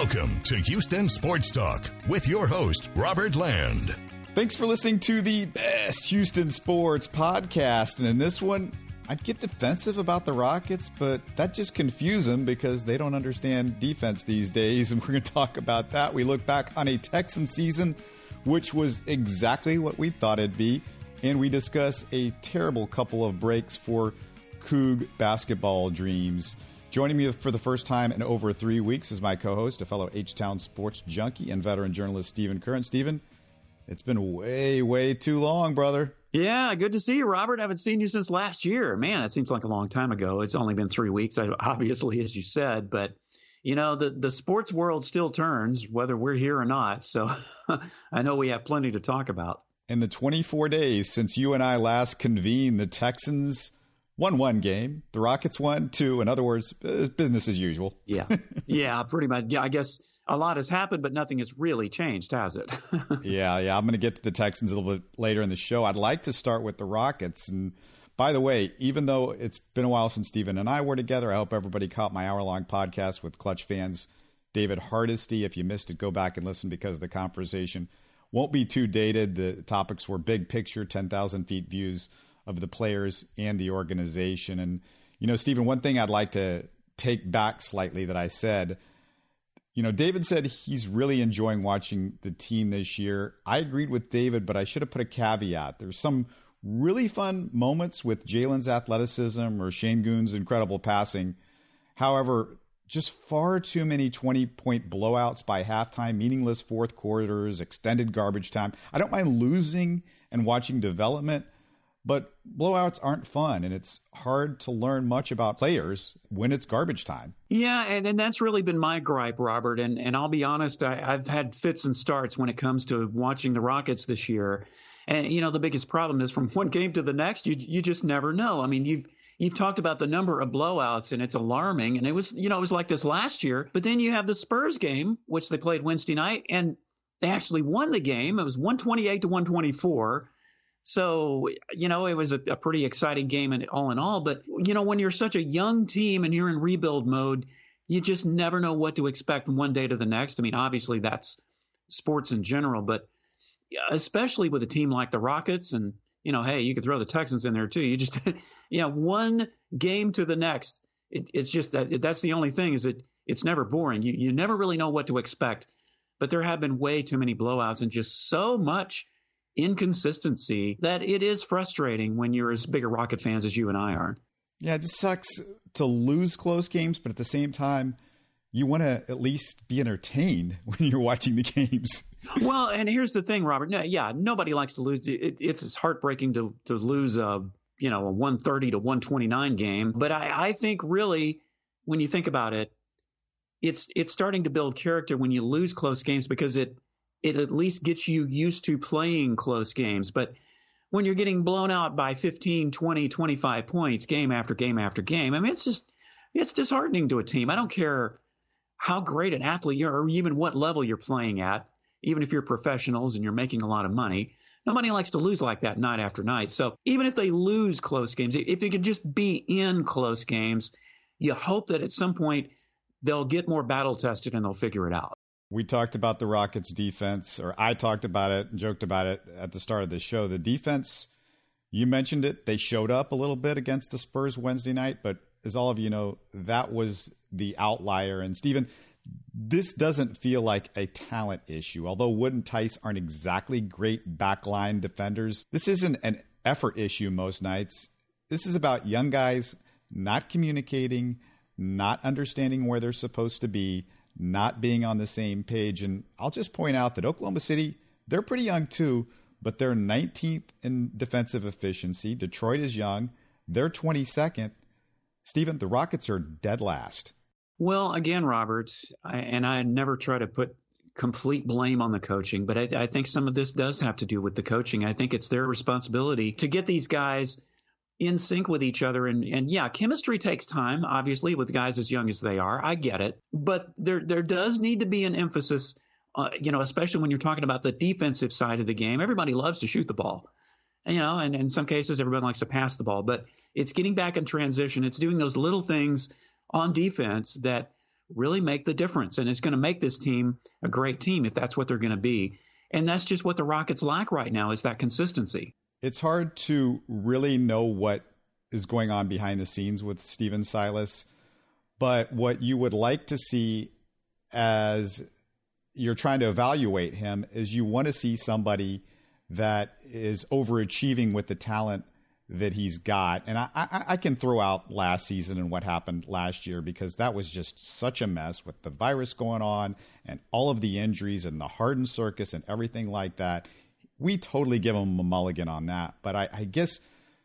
Welcome to Houston Sports Talk with your host, Robert Land. Thanks for listening to the best Houston sports podcast. And in this one, I'd get defensive about the Rockets, but that just confuses them because they don't understand defense these days. And we're going to talk about that. We look back on a Texan season, which was exactly what we thought it'd be. And we discuss a terrible couple of breaks for Coug basketball dreams. Joining me for the first time in over 3 weeks is my co-host, a fellow H-Town sports junkie and veteran journalist, Stephen Curran. Stephen, it's been way too long, brother. Yeah, good to see you, Robert. I haven't seen you since last year. Man, it seems like a long time ago. It's only been 3 weeks, obviously, as you said. But, you know, the sports world still turns, whether we're here or not. So I know we have plenty to talk about. In the 24 days since you and I last convened, the Texans won one game. The Rockets won two. In other words, business as usual. Yeah, pretty much. Yeah, I guess a lot has happened, but nothing has really changed, has it? Yeah. I'm going to get to the Texans a little bit later in the show. I'd like to start with the Rockets. And by the way, even though it's been a while since Stephen and I were together, I hope everybody caught my hour-long podcast with Clutch fans David Hardesty. If you missed it, go back and listen because the conversation won't be too dated. The topics were big picture, 10,000 feet views of the players and the organization. And, you know, Stephen, one thing I'd like to take back slightly that I said, you know, David said he's really enjoying watching the team this year. I agreed with David, but I should have put a caveat. There's some really fun moments with Jalen's athleticism or Şengün's incredible passing. However, just far too many 20-point blowouts by halftime, meaningless fourth quarters, extended garbage time. I don't mind losing and watching development, but blowouts aren't fun, and it's hard to learn much about players when it's garbage time. Yeah, and that's really been my gripe, Robert. And I'll be honest, I've had fits and starts when it comes to watching the Rockets this year. And, you know, the biggest problem is from one game to the next, you just never know. I mean, you've talked about the number of blowouts, and it's alarming. And it was like this last year. But then you have the Spurs game, which they played Wednesday night, and they actually won the game. It was 128-124. So, you know, it was a pretty exciting game in all. But, you know, when you're such a young team and you're in rebuild mode, you just never know what to expect from one day to the next. I mean, obviously that's sports in general, but especially with a team like the Rockets and, you know, hey, you could throw the Texans in there too. You just, you know, one game to the next. It's just that's the only thing is that it's never boring. You never really know what to expect. But there have been way too many blowouts and just so much inconsistency that it is frustrating when you're as big a Rocket fans as you and I are. Yeah, it just sucks to lose close games, but at the same time, you want to at least be entertained when you're watching the games. Well, and here's the thing, Robert. Nobody likes to lose. It's heartbreaking to lose a 130-129 game. But I think really, when you think about it, it's starting to build character when you lose close games because it at least gets you used to playing close games. But when you're getting blown out by 15, 20, 25 points game after game after game, I mean, it's disheartening to a team. I don't care how great an athlete you are or even what level you're playing at, even if you're professionals and you're making a lot of money. Nobody likes to lose like that night after night. So even if they lose close games, if they can just be in close games, you hope that at some point they'll get more battle tested and they'll figure it out. We talked about the Rockets defense, or I talked about it and joked about it at the start of the show. The defense, you mentioned it. They showed up a little bit against the Spurs Wednesday night, but as all of you know, that was the outlier. And Stephen, this doesn't feel like a talent issue. Although Wood and Tice aren't exactly great backline defenders, this isn't an effort issue most nights. This is about young guys not communicating, not understanding where they're supposed to be, not being on the same page. And I'll just point out that Oklahoma City, they're pretty young too, but they're 19th in defensive efficiency. Detroit is young. They're 22nd. Stephen, the Rockets are dead last. Well, again, Robert, I never try to put complete blame on the coaching, but I think some of this does have to do with the coaching. I think it's their responsibility to get these guys in sync with each other. And yeah, chemistry takes time, obviously, with guys as young as they are. I get it. But there does need to be an emphasis, especially when you're talking about the defensive side of the game. Everybody loves to shoot the ball, and in some cases, everybody likes to pass the ball. But it's getting back in transition. It's doing those little things on defense that really make the difference. And it's going to make this team a great team if that's what they're going to be. And that's just what the Rockets lack right now, is that consistency. It's hard to really know what is going on behind the scenes with Stephen Silas. But what you would like to see as you're trying to evaluate him is you want to see somebody that is overachieving with the talent that he's got. And I can throw out last season and what happened last year, because that was just such a mess with the virus going on and all of the injuries and the Harden circus and everything like that. We totally give him a mulligan on that. But I guess,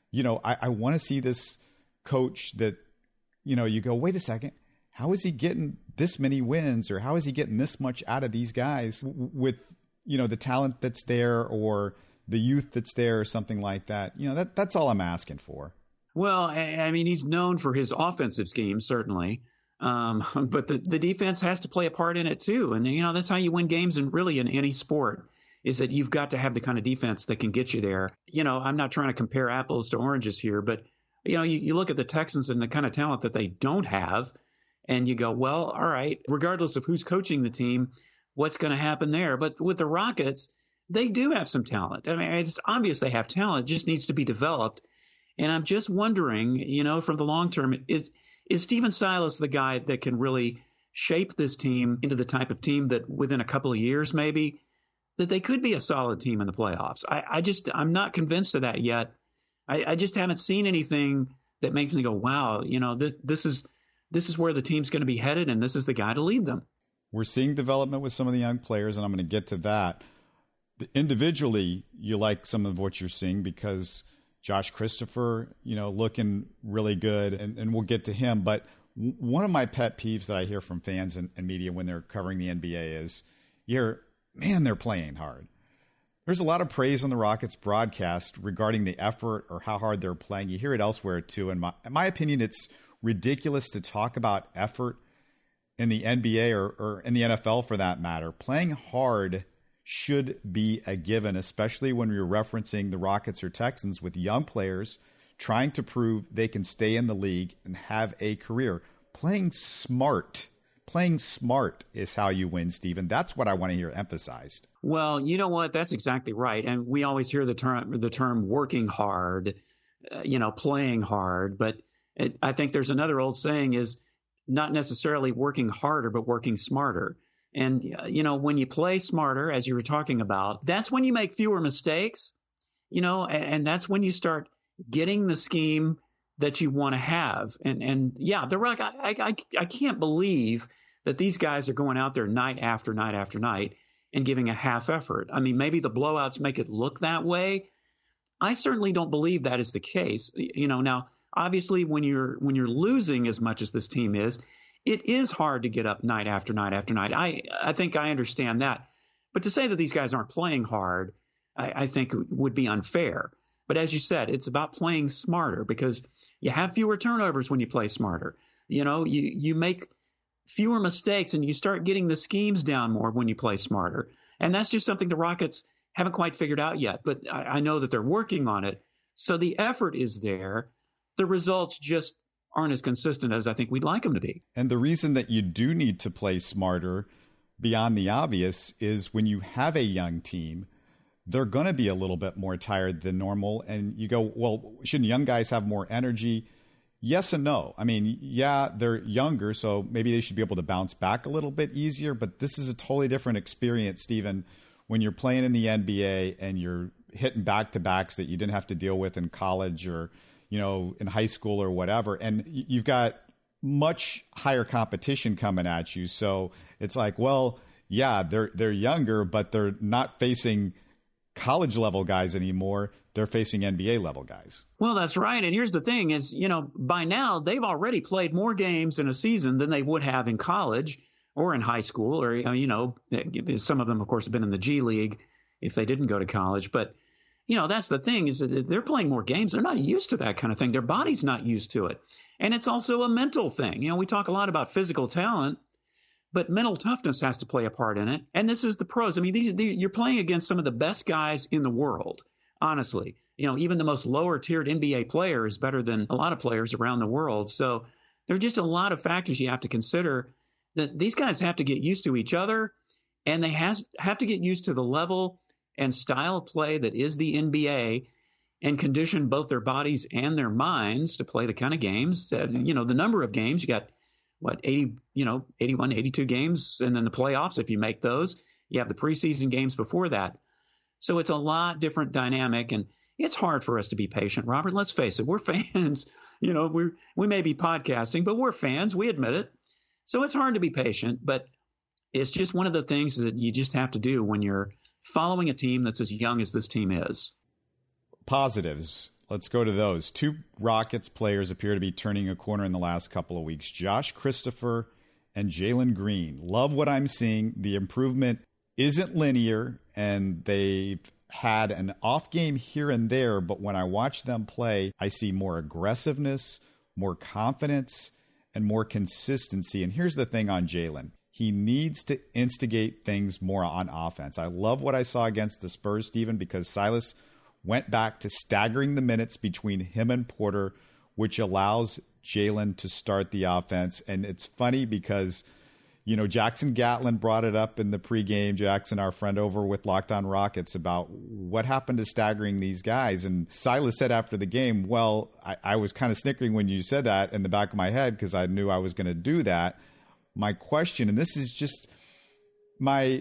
I want to see this coach that, you go, wait a second, how is he getting this many wins, or how is he getting this much out of these guys with, the talent that's there, or the youth that's there, or something like that? That's all I'm asking for. Well, I mean, he's known for his offensive scheme, certainly. But the defense has to play a part in it too. And, that's how you win games in any sport, is that you've got to have the kind of defense that can get you there. I'm not trying to compare apples to oranges here, but, you look at the Texans and the kind of talent that they don't have, and you go, well, all right, regardless of who's coaching the team, what's going to happen there? But with the Rockets, they do have some talent. I mean, it's obvious they have talent. It just needs to be developed. And I'm just wondering, from the long term, is Stephen Silas the guy that can really shape this team into the type of team that within a couple of years, maybe, that they could be a solid team in the playoffs? I'm not convinced of that yet. I just haven't seen anything that makes me go, wow, this is where the team's going to be headed, and this is the guy to lead them. We're seeing development with some of the young players, and I'm going to get to that. Individually, you like some of what you're seeing, because Josh Christopher, looking really good, and we'll get to him. But one of my pet peeves that I hear from fans and media when they're covering the NBA is, they're playing hard. There's a lot of praise on the Rockets broadcast regarding the effort or how hard they're playing. You hear it elsewhere too. In my opinion, it's ridiculous to talk about effort in the NBA or in the NFL for that matter. Playing hard should be a given, especially when you're referencing the Rockets or Texans with young players trying to prove they can stay in the league and have a career. Playing smart is how you win, Stephen. That's what I want to hear emphasized. Well, you know what? That's exactly right. And we always hear the term working hard, playing hard. But I think there's another old saying is not necessarily working harder, but working smarter. And, when you play smarter, as you were talking about, that's when you make fewer mistakes, and that's when you start getting the scheme that you want to have. And the Rock, I can't believe that these guys are going out there night after night after night and giving a half effort. I mean, maybe the blowouts make it look that way. I certainly don't believe that is the case. Now, obviously, when you're losing as much as this team is, it is hard to get up night after night after night. I think I understand that. But to say that these guys aren't playing hard, I think would be unfair. But as you said, it's about playing smarter, because you have fewer turnovers when you play smarter. You make fewer mistakes, and you start getting the schemes down more when you play smarter. And that's just something the Rockets haven't quite figured out yet. But I know that they're working on it. So the effort is there. The results just aren't as consistent as I think we'd like them to be. And the reason that you do need to play smarter beyond the obvious is when you have a young team, they're going to be a little bit more tired than normal. And you go, well, shouldn't young guys have more energy? Yes and no. I mean, yeah, they're younger, so maybe they should be able to bounce back a little bit easier. But this is a totally different experience, Stephen, when you're playing in the NBA and you're hitting back-to-backs that you didn't have to deal with in college or, in high school or whatever. And you've got much higher competition coming at you. So it's like, well, yeah, they're younger, but they're not facing college level guys anymore. They're facing NBA level guys. Well, that's right. And here's the thing is, by now they've already played more games in a season than they would have in college or in high school, or, some of them, of course, have been in the G League if they didn't go to college. But, that's the thing is that they're playing more games. They're not used to that kind of thing. Their body's not used to it. And it's also a mental thing. We talk a lot about physical talent, but mental toughness has to play a part in it. And this is the pros. I mean, you're playing against some of the best guys in the world, honestly. Even the most lower tiered NBA player is better than a lot of players around the world. So there are just a lot of factors you have to consider. these guys have to get used to each other, and they have to get used to the level and style of play that is the NBA, and condition both their bodies and their minds to play the kind of games. The number of games, you got, 81, 82 games, and then the playoffs, if you make those. You have the preseason games before that. So it's a lot different dynamic, and it's hard for us to be patient, Robert. Let's face it. We're fans. We may be podcasting, but we're fans. We admit it. So it's hard to be patient, but it's just one of the things that you just have to do when you're following a team that's as young as this team is. Positives. Let's go to those. 2 Rockets players appear to be turning a corner in the last couple of weeks. Josh Christopher and Jalen Green. Love what I'm seeing. The improvement isn't linear, and they've had an off game here and there, but when I watch them play, I see more aggressiveness, more confidence, and more consistency. And here's the thing on Jalen. He needs to instigate things more on offense. I love what I saw against the Spurs, Stephen, because Silas went back to staggering the minutes between him and Porter, which allows Jalen to start the offense. And it's funny because, Jackson Gatlin brought it up in the pregame. Jackson, our friend over with Locked On Rockets, about what happened to staggering these guys. And Silas said after the game, well, I was kind of snickering when you said that in the back of my head because I knew I was going to do that. My question, and this is just my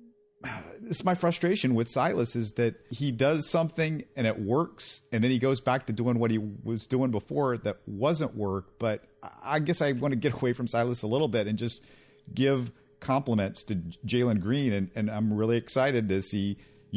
frustration with Silas, is that he does something and it works, and then he goes back to doing what he was doing before that wasn't work. But I guess I want to get away from Silas a little bit and just give compliments to Jalen Green, and I'm really excited to see,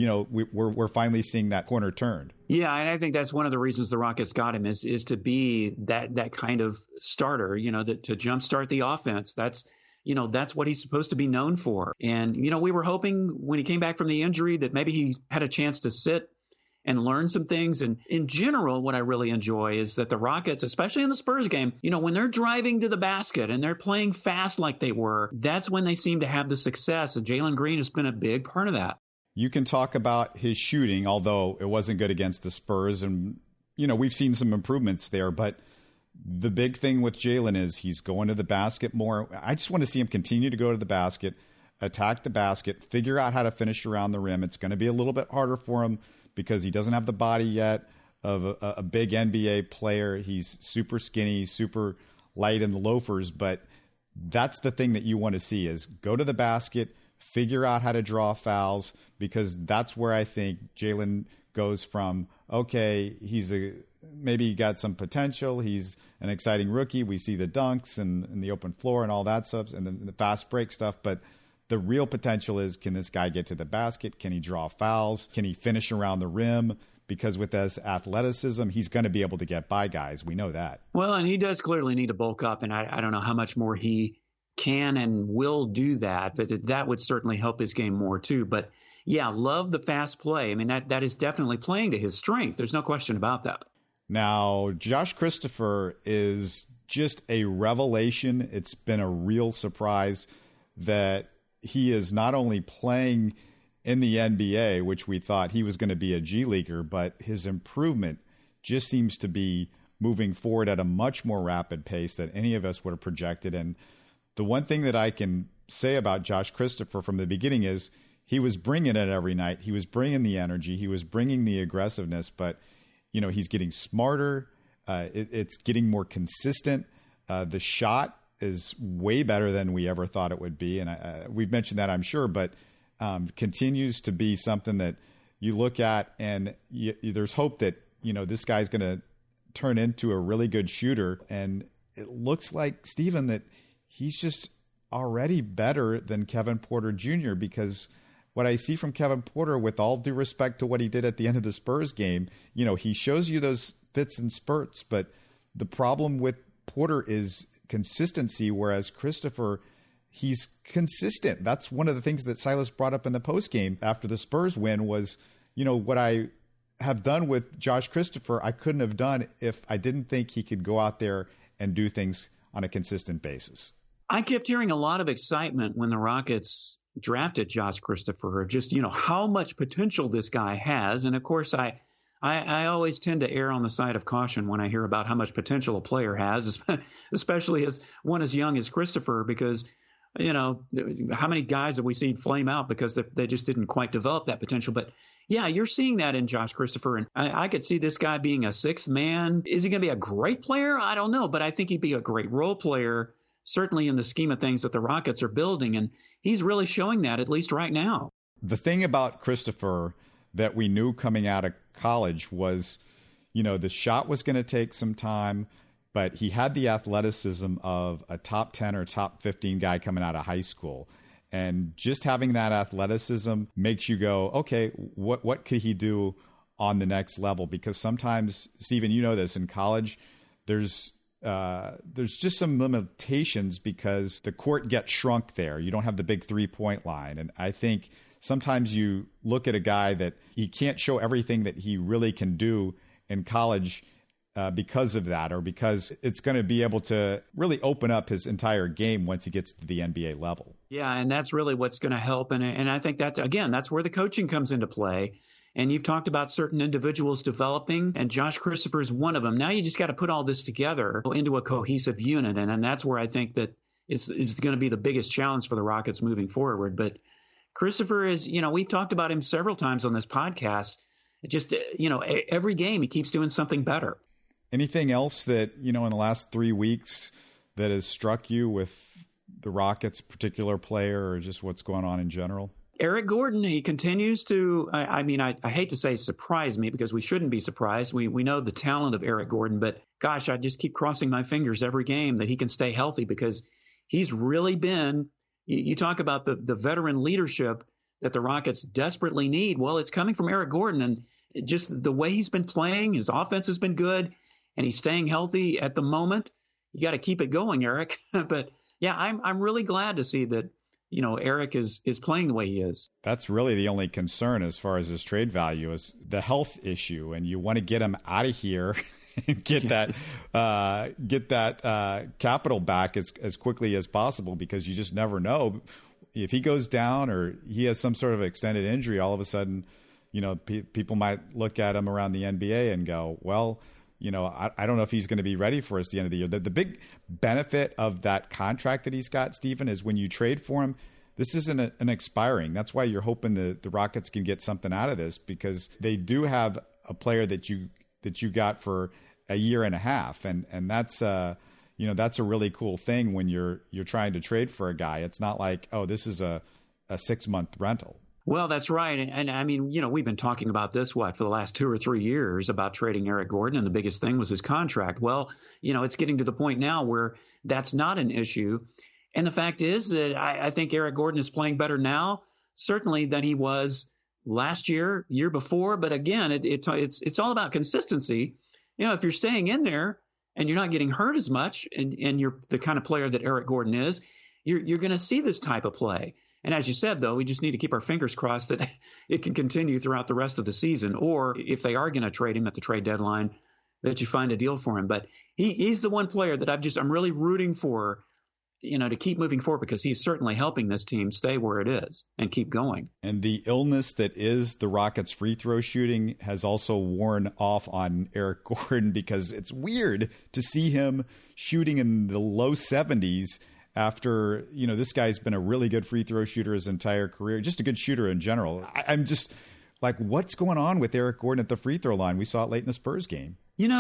we're finally seeing that corner turned. Yeah, and I think that's one of the reasons the Rockets got him is to be that kind of starter, to jumpstart the offense. That's what he's supposed to be known for. And, we were hoping when he came back from the injury that maybe he had a chance to sit and learn some things. And in general, what I really enjoy is that the Rockets, especially in the Spurs game, when they're driving to the basket and they're playing fast like they were, that's when they seem to have the success. And Jalen Green has been a big part of that. You can talk about his shooting, although it wasn't good against the Spurs. And, we've seen some improvements there. But the big thing with Jalen is he's going to the basket more. I just want to see him continue to go to the basket, attack the basket, figure out how to finish around the rim. It's going to be a little bit harder for him because he doesn't have the body yet of a big NBA player. He's super skinny, super light in the loafers. But that's the thing that you want to see is go to the basket, figure out how to draw fouls, because that's where I think Jalen goes from, okay, maybe he got some potential. He's an exciting rookie. We see the dunks and the open floor and all that stuff and the fast break stuff. But the real potential is, can this guy get to the basket? Can he draw fouls? Can he finish around the rim? Because with his athleticism, he's going to be able to get by guys. We know that. Well, and he does clearly need to bulk up. And I don't know how much more he can and will do that. But that would certainly help his game more, too. But yeah, love the fast play. I mean, that is definitely playing to his strength. There's no question about that. Now, Josh Christopher is just a revelation. It's been a real surprise that he is not only playing in the NBA, which we thought he was going to be a G Leaguer, but his improvement just seems to be moving forward at a much more rapid pace than any of us would have projected. And the one thing that I can say about Josh Christopher from the beginning is he was bringing it every night. He was bringing the energy. He was bringing the aggressiveness, but he's getting smarter. It's getting more consistent. The shot is way better than we ever thought it would be. And we've mentioned that, I'm sure, but continues to be something that you look at and there's hope that, this guy's going to turn into a really good shooter. And it looks like, Stephen, that he's just already better than Kevin Porter Jr. because what I see from Kevin Porter, with all due respect to what he did at the end of the Spurs game, he shows you those fits and spurts, but the problem with Porter is consistency, whereas Christopher, he's consistent. That's one of the things that Silas brought up in the postgame after the Spurs win was, what I have done with Josh Christopher, I couldn't have done if I didn't think he could go out there and do things on a consistent basis. I kept hearing a lot of excitement when the Rockets drafted Josh Christopher, just, how much potential this guy has. And of course, I always tend to err on the side of caution when I hear about how much potential a player has, especially as one as young as Christopher, because how many guys have we seen flame out because they just didn't quite develop that potential? But yeah, you're seeing that in Josh Christopher. And I could see this guy being a sixth man. Is he going to be a great player? I don't know, but I think he'd be a great role player, certainly in the scheme of things that the Rockets are building. And he's really showing that, at least right now. The thing about Christopher that we knew coming out of college was, the shot was going to take some time, but he had the athleticism of a top 10 or top 15 guy coming out of high school. And just having that athleticism makes you go, okay, what could he do on the next level? Because sometimes, Stephen, you know this, in college, there's just some limitations because the court gets shrunk there. You don't have the big 3-point line. And I think sometimes you look at a guy that he can't show everything that he really can do in college because of that, or because it's going to be able to really open up his entire game once he gets to the NBA level. Yeah, and that's really what's going to help. And I think that's where the coaching comes into play. And you've talked about certain individuals developing, and Josh Christopher is one of them. Now you just got to put all this together into a cohesive unit. And that's where I think that is going to be the biggest challenge for the Rockets moving forward. But Christopher is, we've talked about him several times on this podcast. Just, every game he keeps doing something better. Anything else that, in the last 3 weeks that has struck you with the Rockets, a particular player, or just what's going on in general? Eric Gordon, he continues to, I hate to say surprise me, because we shouldn't be surprised. We know the talent of Eric Gordon, but gosh, I just keep crossing my fingers every game that he can stay healthy, because he's really been, you talk about the veteran leadership that the Rockets desperately need. Well, it's coming from Eric Gordon, and just the way he's been playing, his offense has been good, and he's staying healthy at the moment. You got to keep it going, Eric. But yeah, I'm really glad to see that, Eric is playing the way he is. That's really the only concern as far as his trade value is the health issue, and you want to get him out of here and get that capital back as quickly as possible, because you just never know if he goes down or he has some sort of extended injury. All of a sudden, people might look at him around the NBA and go, well, I don't know if he's going to be ready for us at the end of the year. The big benefit of that contract that he's got, Stephen, is when you trade for him, this isn't an expiring. That's why you're hoping the Rockets can get something out of this, because they do have a player that you got for a year and a half, and that's that's a really cool thing when you're trying to trade for a guy. It's not like, oh, this is a 6-month rental. Well, that's right. And I mean, we've been talking about this, for the last 2 or 3 years about trading Eric Gordon, and the biggest thing was his contract. Well, it's getting to the point now where that's not an issue. And the fact is that I think Eric Gordon is playing better now, certainly, than he was last year before. But again, it's all about consistency. If you're staying in there and you're not getting hurt as much, and you're the kind of player that Eric Gordon is, you're going to see this type of play. And as you said, though, we just need to keep our fingers crossed that it can continue throughout the rest of the season, or if they are going to trade him at the trade deadline, that you find a deal for him. But he's the one player that I'm really rooting for, to keep moving forward, because he's certainly helping this team stay where it is and keep going. And the illness that is the Rockets' free throw shooting has also worn off on Eric Gordon, because it's weird to see him shooting in the low 70s after, this guy's been a really good free throw shooter his entire career, just a good shooter in general. I'm just like, what's going on with Eric Gordon at the free throw line? We saw it late in the Spurs game.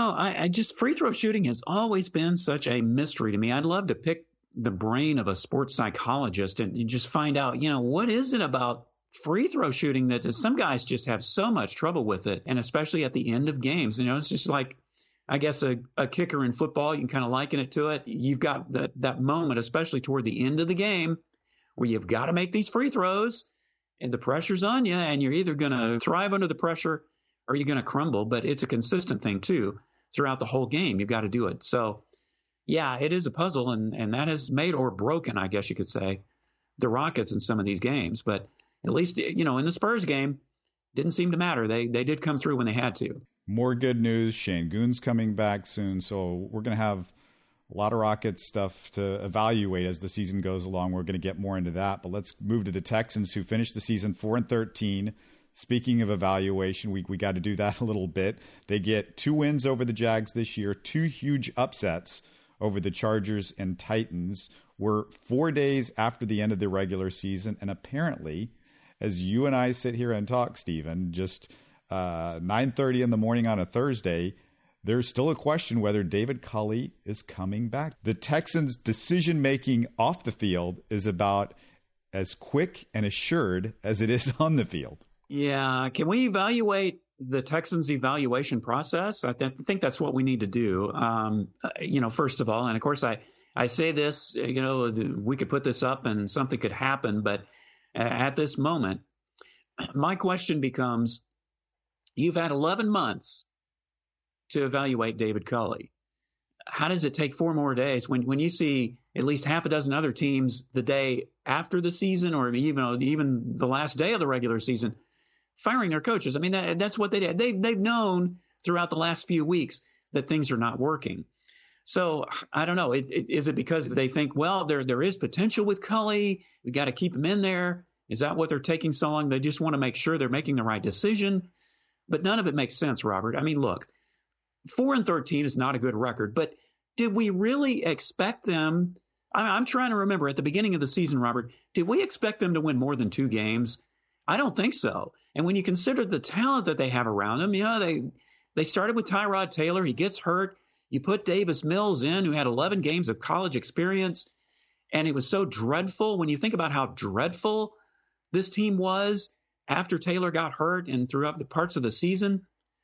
I just, free throw shooting has always been such a mystery to me. I'd love to pick the brain of a sports psychologist and just find out, what is it about free throw shooting that some guys just have so much trouble with it, and especially at the end of games. It's just like, I guess a kicker in football, you can kind of liken it to it. You've got that moment, especially toward the end of the game, where you've got to make these free throws, and the pressure's on you, and you're either going to thrive under the pressure or you're going to crumble. But it's a consistent thing, too. Throughout the whole game, you've got to do it. So, yeah, it is a puzzle, and that has made or broken, I guess you could say, the Rockets in some of these games. But at least, in the Spurs game, didn't seem to matter. They did come through when they had to. More good news. Şengün's coming back soon, so we're going to have a lot of Rockets stuff to evaluate as the season goes along. We're going to get more into that, but let's move to the Texans, who finished the season 4-13. Speaking of evaluation, we got to do that a little bit. They get 2 wins over the Jags this year, 2 huge upsets over the Chargers and Titans were 4 days after the end of the regular season. And apparently, as you and I sit here and talk, Stephen, just 9:30 in the morning on a Thursday, there's still a question whether David Culley is coming back. The Texans' decision-making off the field is about as quick and assured as it is on the field. Yeah. Can we evaluate the Texans' evaluation process? I think that's what we need to do. First of all, and of course I say this, we could put this up and something could happen, but at this moment, my question becomes, you've had 11 months to evaluate David Culley. How does it take 4 more days when you see at least half a dozen other teams the day after the season or even the last day of the regular season firing their coaches? I mean, that's what they did. They've known throughout the last few weeks that things are not working. So I don't know. Is it because they think, well, there is potential with Culley, we got to keep him in there? Is that what they're taking so long? They just want to make sure they're making the right decision. But none of it makes sense, Robert. I mean, look, 4-13 is not a good record, but did we really expect them? I'm trying to remember at the beginning of the season, Robert, did we expect them to win more than 2 games? I don't think so. And when you consider the talent that they have around them, they started with Tyrod Taylor. He gets hurt. You put Davis Mills in, who had 11 games of college experience, and it was so dreadful. When you think about how dreadful this team was after Taylor got hurt and throughout the parts of the season,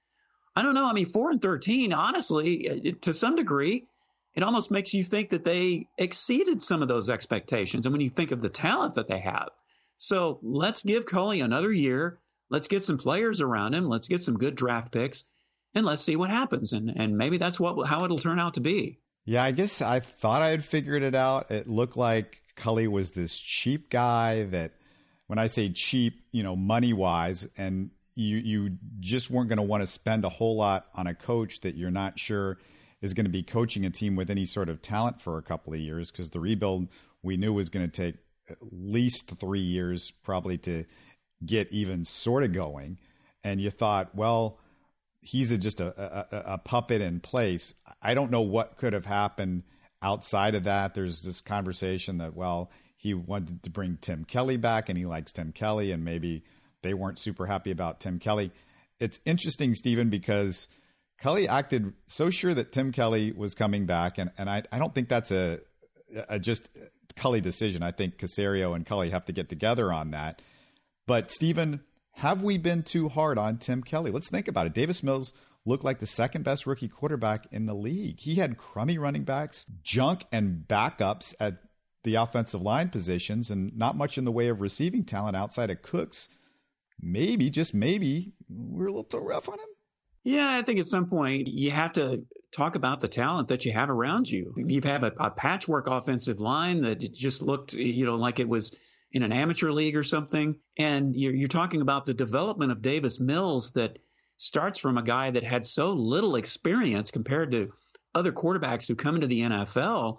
I don't know. I mean, 4-13, honestly, to some degree, it almost makes you think that they exceeded some of those expectations. And when you think of the talent that they have. So let's give Culley another year. Let's get some players around him. Let's get some good draft picks. And let's see what happens. And maybe that's how it'll turn out to be. Yeah, I guess I thought I had figured it out. It looked like Culley was this cheap guy that, when I say cheap, money-wise, and you just weren't going to want to spend a whole lot on a coach that you're not sure is going to be coaching a team with any sort of talent for a couple of years, because the rebuild we knew was going to take at least 3 years probably to get even sort of going. And you thought, well, he's just a puppet in place. I don't know what could have happened outside of that. There's this conversation that, well, he wanted to bring Tim Kelly back and he likes Tim Kelly, and maybe they weren't super happy about Tim Kelly. It's interesting, Stephen, because Culley acted so sure that Tim Kelly was coming back, and I don't think that's a just Culley decision. I think Caserio and Culley have to get together on that. But, Stephen, have we been too hard on Tim Kelly? Let's think about it. Davis Mills looked like the second best rookie quarterback in the league. He had crummy running backs, junk and backups at the offensive line positions, and not much in the way of receiving talent outside of Cooks. Maybe, just maybe, we're a little too rough on him. Yeah, I think at some point you have to talk about the talent that you have around you. You've had a patchwork offensive line that it just looked, like it was in an amateur league or something. And you're talking about the development of Davis Mills that starts from a guy that had so little experience compared to other quarterbacks who come into the NFL.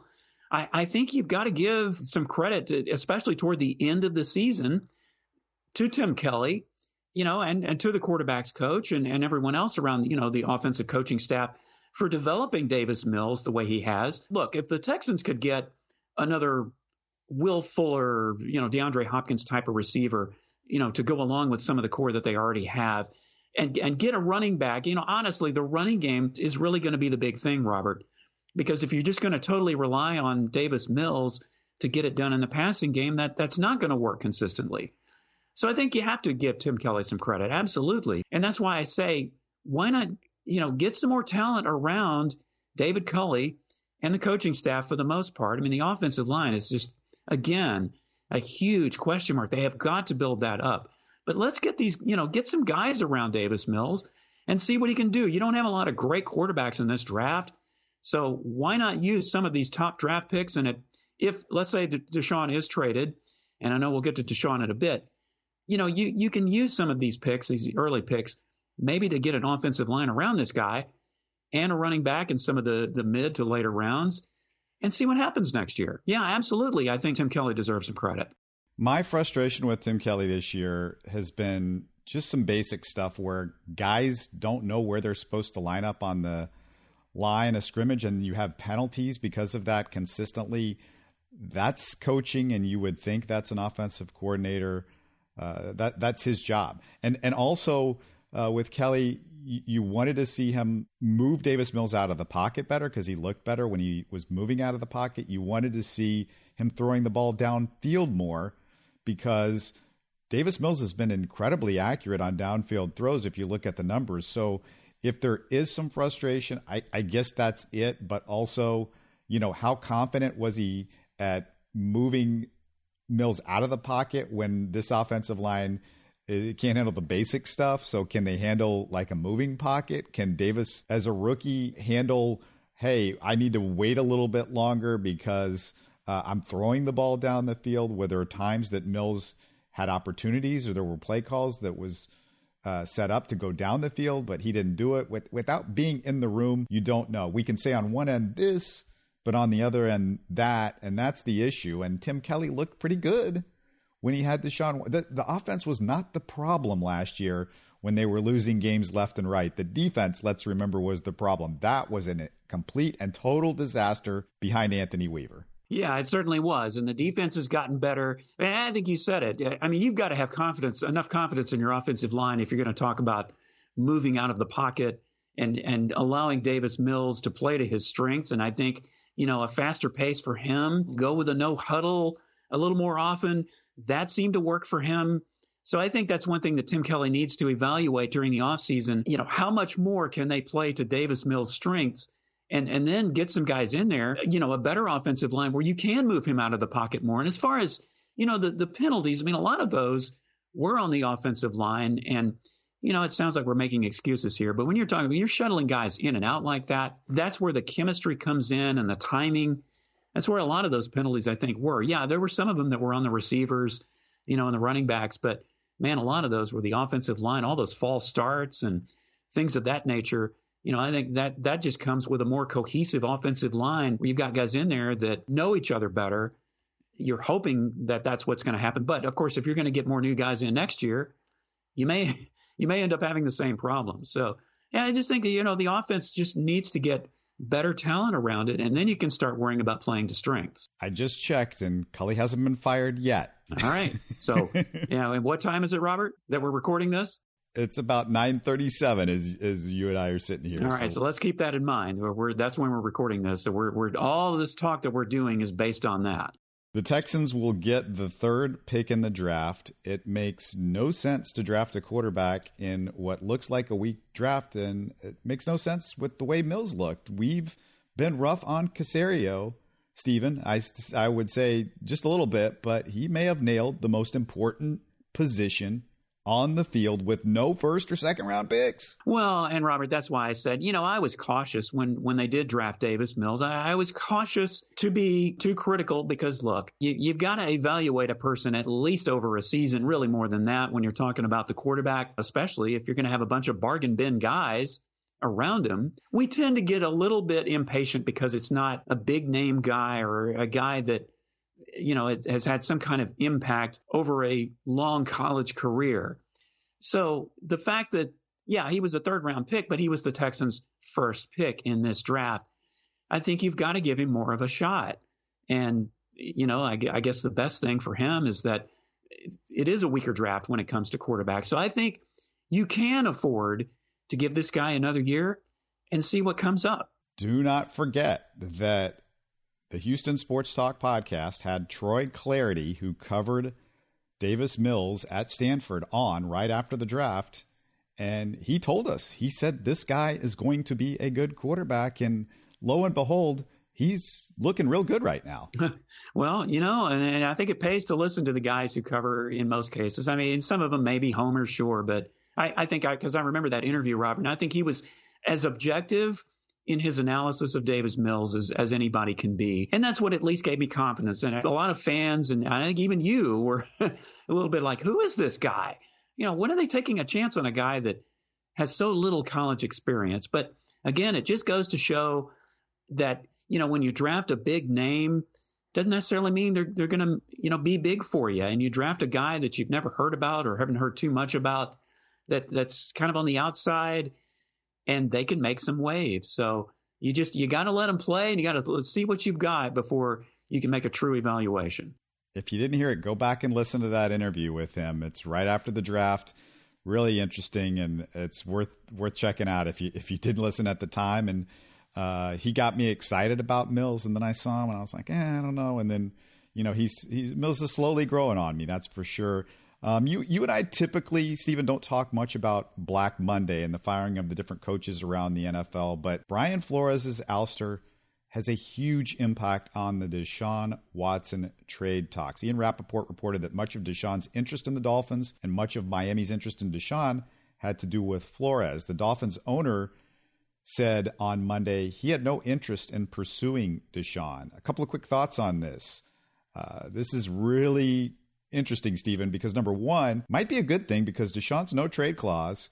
I think you've got to give some credit, especially toward the end of the season, to Tim Kelly, and to the quarterback's coach and everyone else around, the offensive coaching staff for developing Davis Mills the way he has. Look, if the Texans could get another Will Fuller, DeAndre Hopkins type of receiver, to go along with some of the core that they already have and get a running back, honestly, the running game is really going to be the big thing, Robert, because if you're just going to totally rely on Davis Mills to get it done in the passing game, that's not going to work consistently. So I think you have to give Tim Kelly some credit. Absolutely. And that's why I say, why not, get some more talent around David Culley and the coaching staff for the most part. I mean, the offensive line is just, again, a huge question mark. They have got to build that up. But let's get these, get some guys around Davis Mills and see what he can do. You don't have a lot of great quarterbacks in this draft. So why not use some of these top draft picks? And if let's say Deshaun is traded, and I know we'll get to Deshaun in a bit, you can use some of these picks, these early picks, maybe to get an offensive line around this guy and a running back in some of the mid to later rounds and see what happens next year. Yeah, absolutely. I think Tim Kelly deserves some credit. My frustration with Tim Kelly this year has been just some basic stuff where guys don't know where they're supposed to line up on the line of scrimmage and you have penalties because of that consistently, that's coaching, and you would think that's an offensive coordinator. That's his job. And also with Kelly, you wanted to see him move Davis Mills out of the pocket better because he looked better when he was moving out of the pocket. You wanted to see him throwing the ball downfield more because Davis Mills has been incredibly accurate on downfield throws if you look at the numbers. So if there is some frustration, I guess that's it. But also, how confident was he at moving Mills out of the pocket when this offensive line can't handle the basic stuff? So can they handle like a moving pocket? Can Davis, as a rookie, handle, hey, I need to wait a little bit longer because I'm throwing the ball down the field? Were there times that Mills had opportunities or there were play calls that was set up to go down the field, but he didn't do it? Without being in the room, you don't know. We can say on one end this, but on the other end that, and that's the issue. And Tim Kelly looked pretty good when he had Deshaun. The offense was not the problem last year when they were losing games left and right. The defense, let's remember, was the problem. That was a complete and total disaster behind Anthony Weaver. Yeah, it certainly was. And the defense has gotten better. And I think you said it. I mean, you've got to have enough confidence in your offensive line if you're going to talk about moving out of the pocket and allowing Davis Mills to play to his strengths. And I think, a faster pace for him, go with a no huddle a little more often. That seemed to work for him. So I think that's one thing that Tim Kelly needs to evaluate during the offseason. How much more can they play to Davis Mills' strengths? And then get some guys in there, a better offensive line where you can move him out of the pocket more. And as far as, the penalties, a lot of those were on the offensive line. And, it sounds like we're making excuses here. But when you're shuttling guys in and out like that, that's where the chemistry comes in and the timing. That's where a lot of those penalties, I think, were. Yeah, there were some of them that were on the receivers, and the running backs. But, man, a lot of those were the offensive line, all those false starts and things of that nature. I think that just comes with a more cohesive offensive line where you've got guys in there that know each other better. You're hoping that that's what's going to happen. But, of course, if you're going to get more new guys in next year, you may end up having the same problem. So, yeah, I just think, the offense just needs to get better talent around it, and then you can start worrying about playing to strengths. I just checked, and Cully hasn't been fired yet. All right. So, and what time is it, Robert, that we're recording this? It's about 9:37 as you and I are sitting here. All right, so let's keep that in mind. That's when we're recording this. So we're all this talk that we're doing is based on that. The Texans will get the third pick in the draft. It makes no sense to draft a quarterback in what looks like a weak draft, and it makes no sense with the way Mills looked. We've been rough on Caserio, Stephen. I would say just a little bit, but he may have nailed the most important position on the field with no first or second round picks. Well, and Robert, that's why I said, I was cautious when they did draft Davis Mills. I was cautious to be too critical because, look, you've got to evaluate a person at least over a season, really more than that when you're talking about the quarterback, especially if you're going to have a bunch of bargain bin guys around him. We tend to get a little bit impatient because it's not a big name guy or a guy that has had some kind of impact over a long college career. So the fact that, he was a third round pick, but he was the Texans' first pick in this draft, I think you've got to give him more of a shot. And, I guess the best thing for him is that it is a weaker draft when it comes to quarterback. So I think you can afford to give this guy another year and see what comes up. Do not forget that the Houston Sports Talk podcast had Troy Clardy, who covered Davis Mills at Stanford, on right after the draft. And he told us, he said, this guy is going to be a good quarterback. And lo and behold, he's looking real good right now. Well, and I think it pays to listen to the guys who cover in most cases. Some of them may be homers, sure. But I think because I remember that interview, Robert, and I think he was as objective in his analysis of Davis Mills as anybody can be. And that's what at least gave me confidence. And a lot of fans, and I think even you, were a little bit like, who is this guy? When are they taking a chance on a guy that has so little college experience? But again, it just goes to show that, when you draft a big name, doesn't necessarily mean they're going to, be big for you. And you draft a guy that you've never heard about or haven't heard too much about, that's kind of on the outside, and they can make some waves. So, You got to let him play, and you got to see what you've got before you can make a true evaluation. If you didn't hear it, go back and listen to that interview with him. It's right after the draft. Really interesting, and it's worth checking out if you didn't listen at the time. And he got me excited about Mills, and then I saw him and I was like, I don't know. And then Mills is slowly growing on me, that's for sure. You and I typically, Stephen, don't talk much about Black Monday and the firing of the different coaches around the NFL, but Brian Flores' ouster has a huge impact on the Deshaun Watson trade talks. Ian Rappaport reported that much of Deshaun's interest in the Dolphins and much of Miami's interest in Deshaun had to do with Flores. The Dolphins owner said on Monday he had no interest in pursuing Deshaun. A couple of quick thoughts on this. This is really interesting, Stephen, because number one, might be a good thing because Deshaun's no trade clause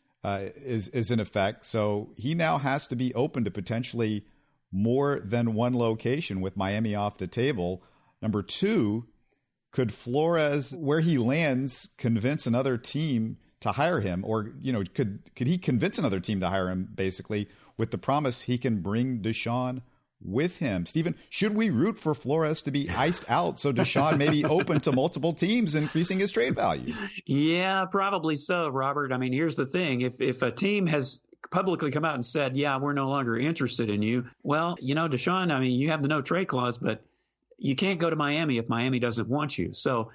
is in effect. So he now has to be open to potentially more than one location with Miami off the table. Number two, could Flores, where he lands, convince another team to hire him? Or, could he convince another team to hire him, basically, with the promise he can bring Deshaun with him? Stephen, should we root for Flores to be iced out so Deshaun may be open to multiple teams, increasing his trade value? Yeah, probably so, Robert. I mean, here's the thing. If a team has publicly come out and said, yeah, we're no longer interested in you. Well, Deshaun, I mean, you have the no trade clause, but you can't go to Miami if Miami doesn't want you. So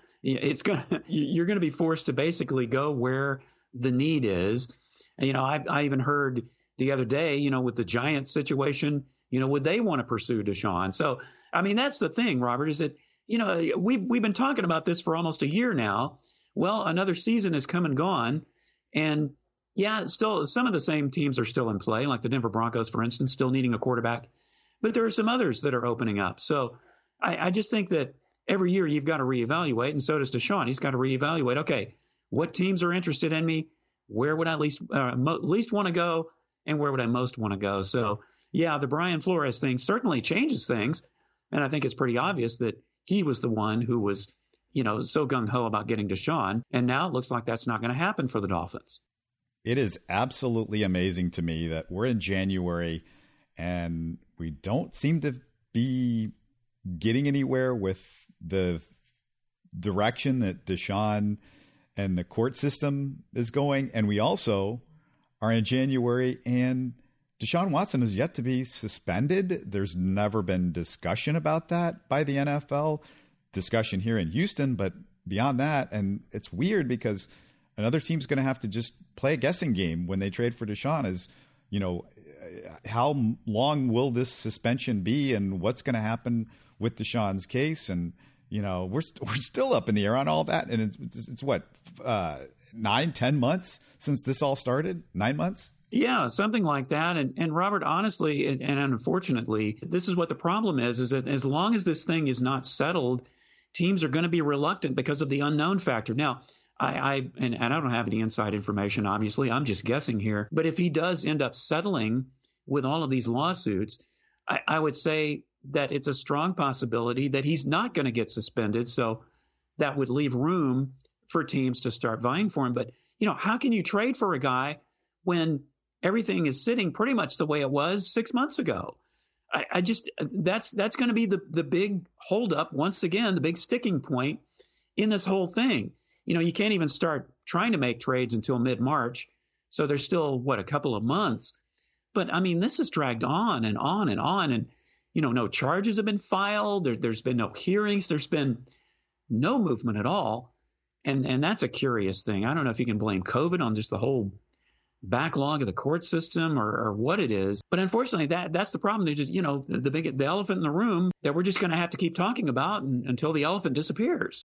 you're going to be forced to basically go where the need is. And, I even heard the other day, with the Giants situation, would they want to pursue Deshaun? So, I mean, that's the thing, Robert, is that, we've been talking about this for almost a year now. Well, another season has come and gone, and yeah, still some of the same teams are still in play, like the Denver Broncos, for instance, still needing a quarterback. But there are some others that are opening up. So I just think that every year you've got to reevaluate, and so does Deshaun. He's got to reevaluate, okay, what teams are interested in me? Where would I least want to go? And where would I most want to go? So, yeah, the Brian Flores thing certainly changes things. And I think it's pretty obvious that he was the one who was, so gung-ho about getting Deshaun. And now it looks like that's not going to happen for the Dolphins. It is absolutely amazing to me that we're in January and we don't seem to be getting anywhere with the direction that Deshaun and the court system is going. And we also are in January and Deshaun Watson is yet to be suspended. There's never been discussion about that by the NFL, discussion here in Houston, but beyond that. And it's weird because another team's going to have to just play a guessing game when they trade for Deshaun is, how long will this suspension be and what's going to happen with Deshaun's case? And, we're still up in the air on all that. And it's what, 9-10 months since this all started? 9 months? Yeah, something like that. And Robert, honestly, and unfortunately, this is what the problem is that as long as this thing is not settled, teams are going to be reluctant because of the unknown factor. Now, I don't have any inside information, obviously. I'm just guessing here. But if he does end up settling with all of these lawsuits, I would say that it's a strong possibility that he's not going to get suspended. So that would leave room for teams to start vying for him. But, how can you trade for a guy when everything is sitting pretty much the way it was 6 months ago? That's going to be the big holdup once again, the big sticking point in this whole thing. You can't even start trying to make trades until mid-March. So there's still, a couple of months. But, I mean, this has dragged on and on and on. And, no charges have been filed. There's been no hearings. There's been no movement at all. And that's a curious thing. I don't know if you can blame COVID on just the whole backlog of the court system or what it is. But unfortunately, that's the problem. They just, the elephant in the room that we're just going to have to keep talking about until the elephant disappears.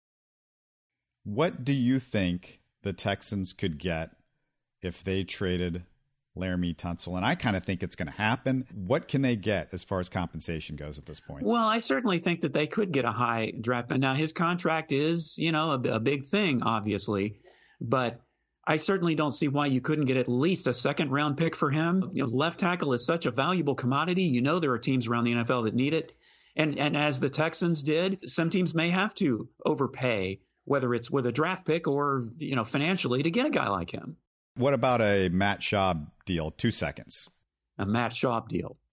What do you think the Texans could get if they traded Laremy Tunsil? And I kind of think it's going to happen. What can they get as far as compensation goes at this point? Well, I certainly think that they could get a high draft. Now, his contract is, a big thing, obviously. But I certainly don't see why you couldn't get at least a second-round pick for him. Left tackle is such a valuable commodity. There are teams around the NFL that need it. And as the Texans did, some teams may have to overpay, whether it's with a draft pick or, financially to get a guy like him. What about a Matt Schaub deal? 2 seconds. A Matt Schaub deal.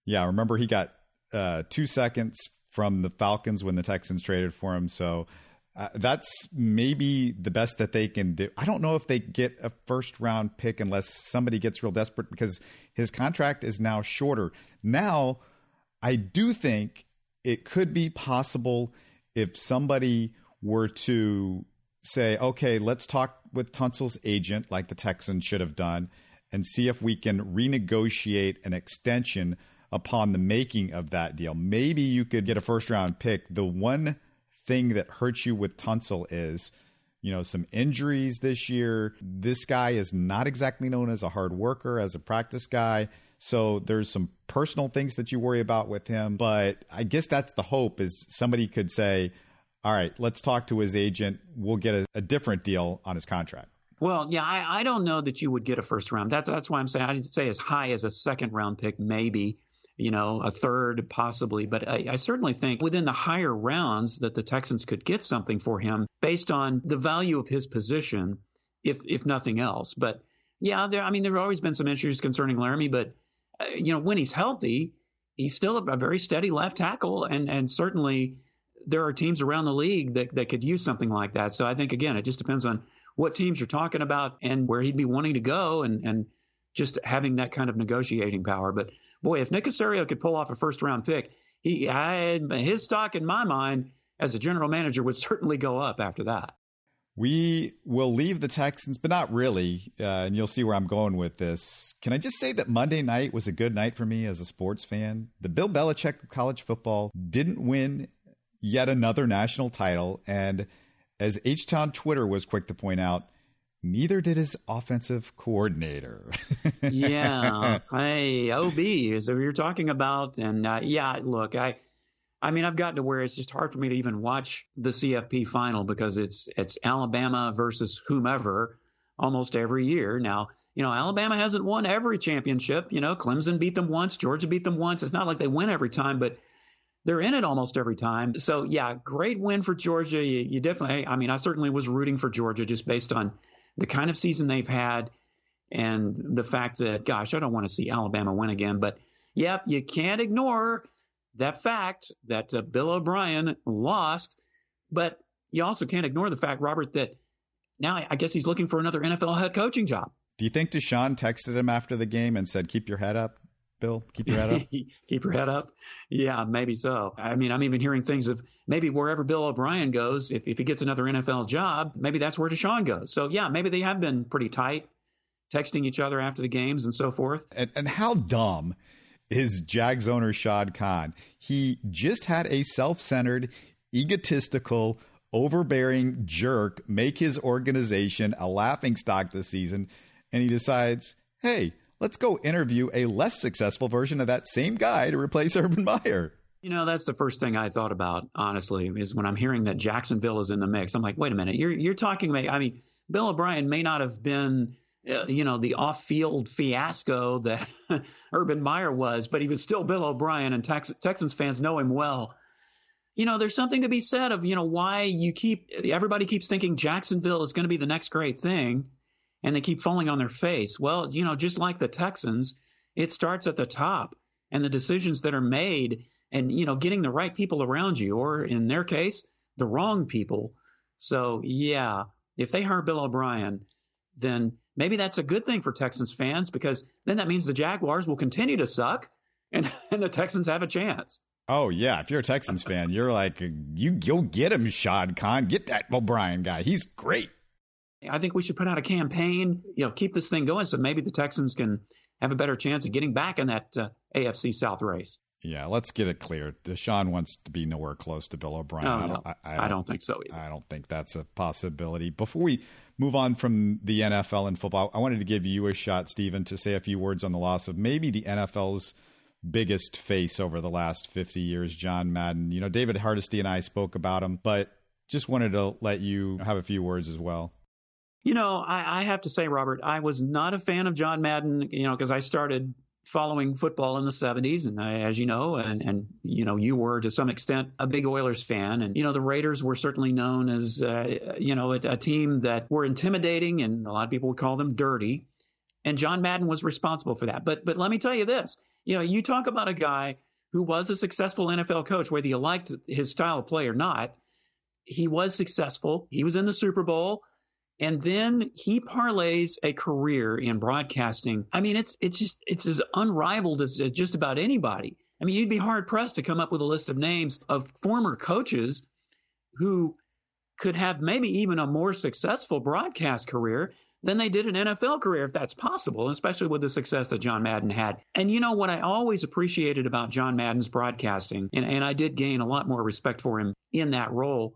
Yeah, remember he got 2 seconds from the Falcons when the Texans traded for him. So that's maybe the best that they can do. I don't know if they get a first-round pick unless somebody gets real desperate because his contract is now shorter. Now, I do think it could be possible if somebody were to say, okay, let's talk with Tunsil's agent like the Texans should have done and see if we can renegotiate an extension upon the making of that deal. Maybe you could get a first-round pick. The one thing that hurts you with Tunsil is, some injuries this year. This guy is not exactly known as a hard worker, as a practice guy. So there's some personal things that you worry about with him. But I guess that's the hope, is somebody could say, all right, let's talk to his agent. We'll get a different deal on his contract. Well, yeah, I don't know that you would get a first round. That's why I'm saying I'd say as high as a second round pick, maybe, a third possibly. But I certainly think within the higher rounds that the Texans could get something for him based on the value of his position, if nothing else. But yeah, there have always been some issues concerning Laramie, but when he's healthy, he's still a very steady left tackle, and certainly there are teams around the league that could use something like that. So I think, again, it just depends on what teams you're talking about and where he'd be wanting to go and just having that kind of negotiating power. But boy, if Nick Caserio could pull off a first round pick, his stock in my mind as a general manager would certainly go up after that. We will leave the Texans, but not really. And you'll see where I'm going with this. Can I just say that Monday night was a good night for me as a sports fan? The Bill Belichick of college football didn't win yet another national title. And as H-Town Twitter was quick to point out, neither did his offensive coordinator. Yeah. Hey, OB is what you're talking about. And look, I've gotten to where it's just hard for me to even watch the CFP final because it's Alabama versus whomever almost every year. Now, Alabama hasn't won every championship. Clemson beat them once. Georgia beat them once. It's not like they win every time, but they're in it almost every time. So, yeah, great win for Georgia. You definitely, I certainly was rooting for Georgia just based on the kind of season they've had and the fact that, gosh, I don't want to see Alabama win again. But, yep, you can't ignore that fact that Bill O'Brien lost. But you also can't ignore the fact, Robert, that now I guess he's looking for another NFL head coaching job. Do you think Deshaun texted him after the game and said, keep your head up? Bill, keep your head up. Keep your head up. Yeah, maybe so. I'm even hearing things of maybe wherever Bill O'Brien goes, if he gets another NFL job, maybe that's where Deshaun goes. So, yeah, maybe they have been pretty tight, texting each other after the games and so forth. And how dumb is Jags owner Shad Khan? He just had a self-centered, egotistical, overbearing jerk make his organization a laughingstock this season, and he decides, hey, let's go interview a less successful version of that same guy to replace Urban Meyer. That's the first thing I thought about, honestly, is when I'm hearing that Jacksonville is in the mix. I'm like, wait a minute, you're talking about, Bill O'Brien may not have been, the off-field fiasco that Urban Meyer was, but he was still Bill O'Brien, and Texans fans know him well. There's something to be said of, why everybody keeps thinking Jacksonville is going to be the next great thing. And they keep falling on their face. Well, just like the Texans, it starts at the top and the decisions that are made and, getting the right people around you, or in their case, the wrong people. So, yeah, if they hire Bill O'Brien, then maybe that's a good thing for Texans fans, because then that means the Jaguars will continue to suck and the Texans have a chance. Oh, yeah. If you're a Texans fan, you're like, you'll get him, Shad Khan. Get that O'Brien guy. He's great. I think we should put out a campaign, keep this thing going so maybe the Texans can have a better chance of getting back in that AFC South race. Yeah, let's get it clear. Deshaun wants to be nowhere close to Bill O'Brien. Oh, no. I don't think so either. I don't think that's a possibility. Before we move on from the NFL and football, I wanted to give you a shot, Stephen, to say a few words on the loss of maybe the NFL's biggest face over the last 50 years, John Madden. David Hardesty and I spoke about him, but just wanted to let you have a few words as well. I have to say, Robert, I was not a fan of John Madden, because I started following football in the 70s. And as you know, and you were to some extent a big Oilers fan. And, the Raiders were certainly known as, a team that were intimidating, and a lot of people would call them dirty. And John Madden was responsible for that. But let me tell you this, You talk about a guy who was a successful NFL coach, whether you liked his style of play or not. He was successful. He was in the Super Bowl. And then he parlays a career in broadcasting. I mean, it's as unrivaled as just about anybody. I mean, you'd be hard pressed to come up with a list of names of former coaches who could have maybe even a more successful broadcast career than they did an NFL career, if that's possible, especially with the success that John Madden had. And you know what I always appreciated about John Madden's broadcasting, and I did gain a lot more respect for him in that role,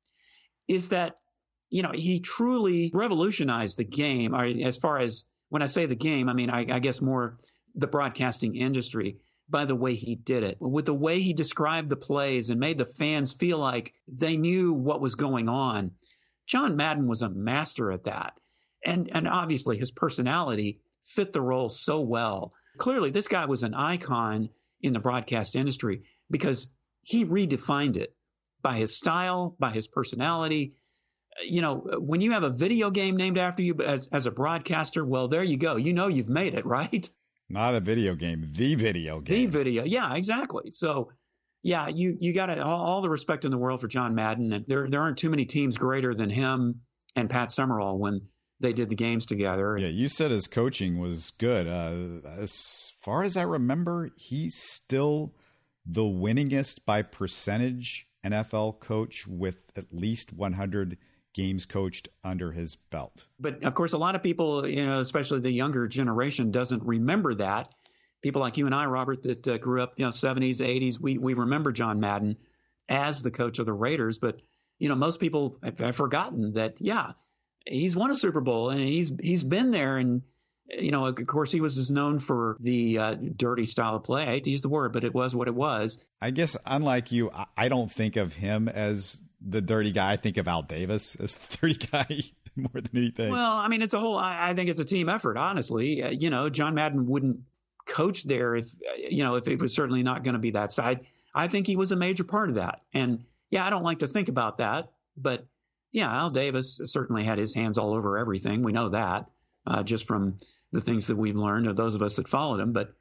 is that he truly revolutionized the game. As far as when I say the game, I mean, I guess more the broadcasting industry by the way he did it, with the way he described the plays and made the fans feel like they knew what was going on. John Madden was a master at that. And obviously his personality fit the role so well. Clearly, this guy was an icon in the broadcast industry because he redefined it by his style, by his personality. When you have a video game named after you, but as a broadcaster, well, there you go. You've made it, right? Not a video game, the video game. The video, yeah, exactly. So, yeah, you got all the respect in the world for John Madden. And there aren't too many teams greater than him and Pat Summerall when they did the games together. Yeah, you said his coaching was good. As far as I remember, he's still the winningest by percentage NFL coach with at least 100 games coached under his belt. But of course, a lot of people, especially the younger generation, doesn't remember that. People like you and I, Robert, that grew up, 70s, 80s, we remember John Madden as the coach of the Raiders. But, most people have forgotten that, yeah, he's won a Super Bowl and he's been there. And, of course, he was just known for the dirty style of play. I hate to use the word, but it was what it was. I guess, unlike you, I don't think of him as the dirty guy. I think of Al Davis as the dirty guy more than anything. Well, I mean, I think it's a team effort, honestly. John Madden wouldn't coach there if it was certainly not going to be that side. I think he was a major part of that. And yeah, I don't like to think about that, but yeah, Al Davis certainly had his hands all over everything. We know that just from the things that we've learned of those of us that followed him. But,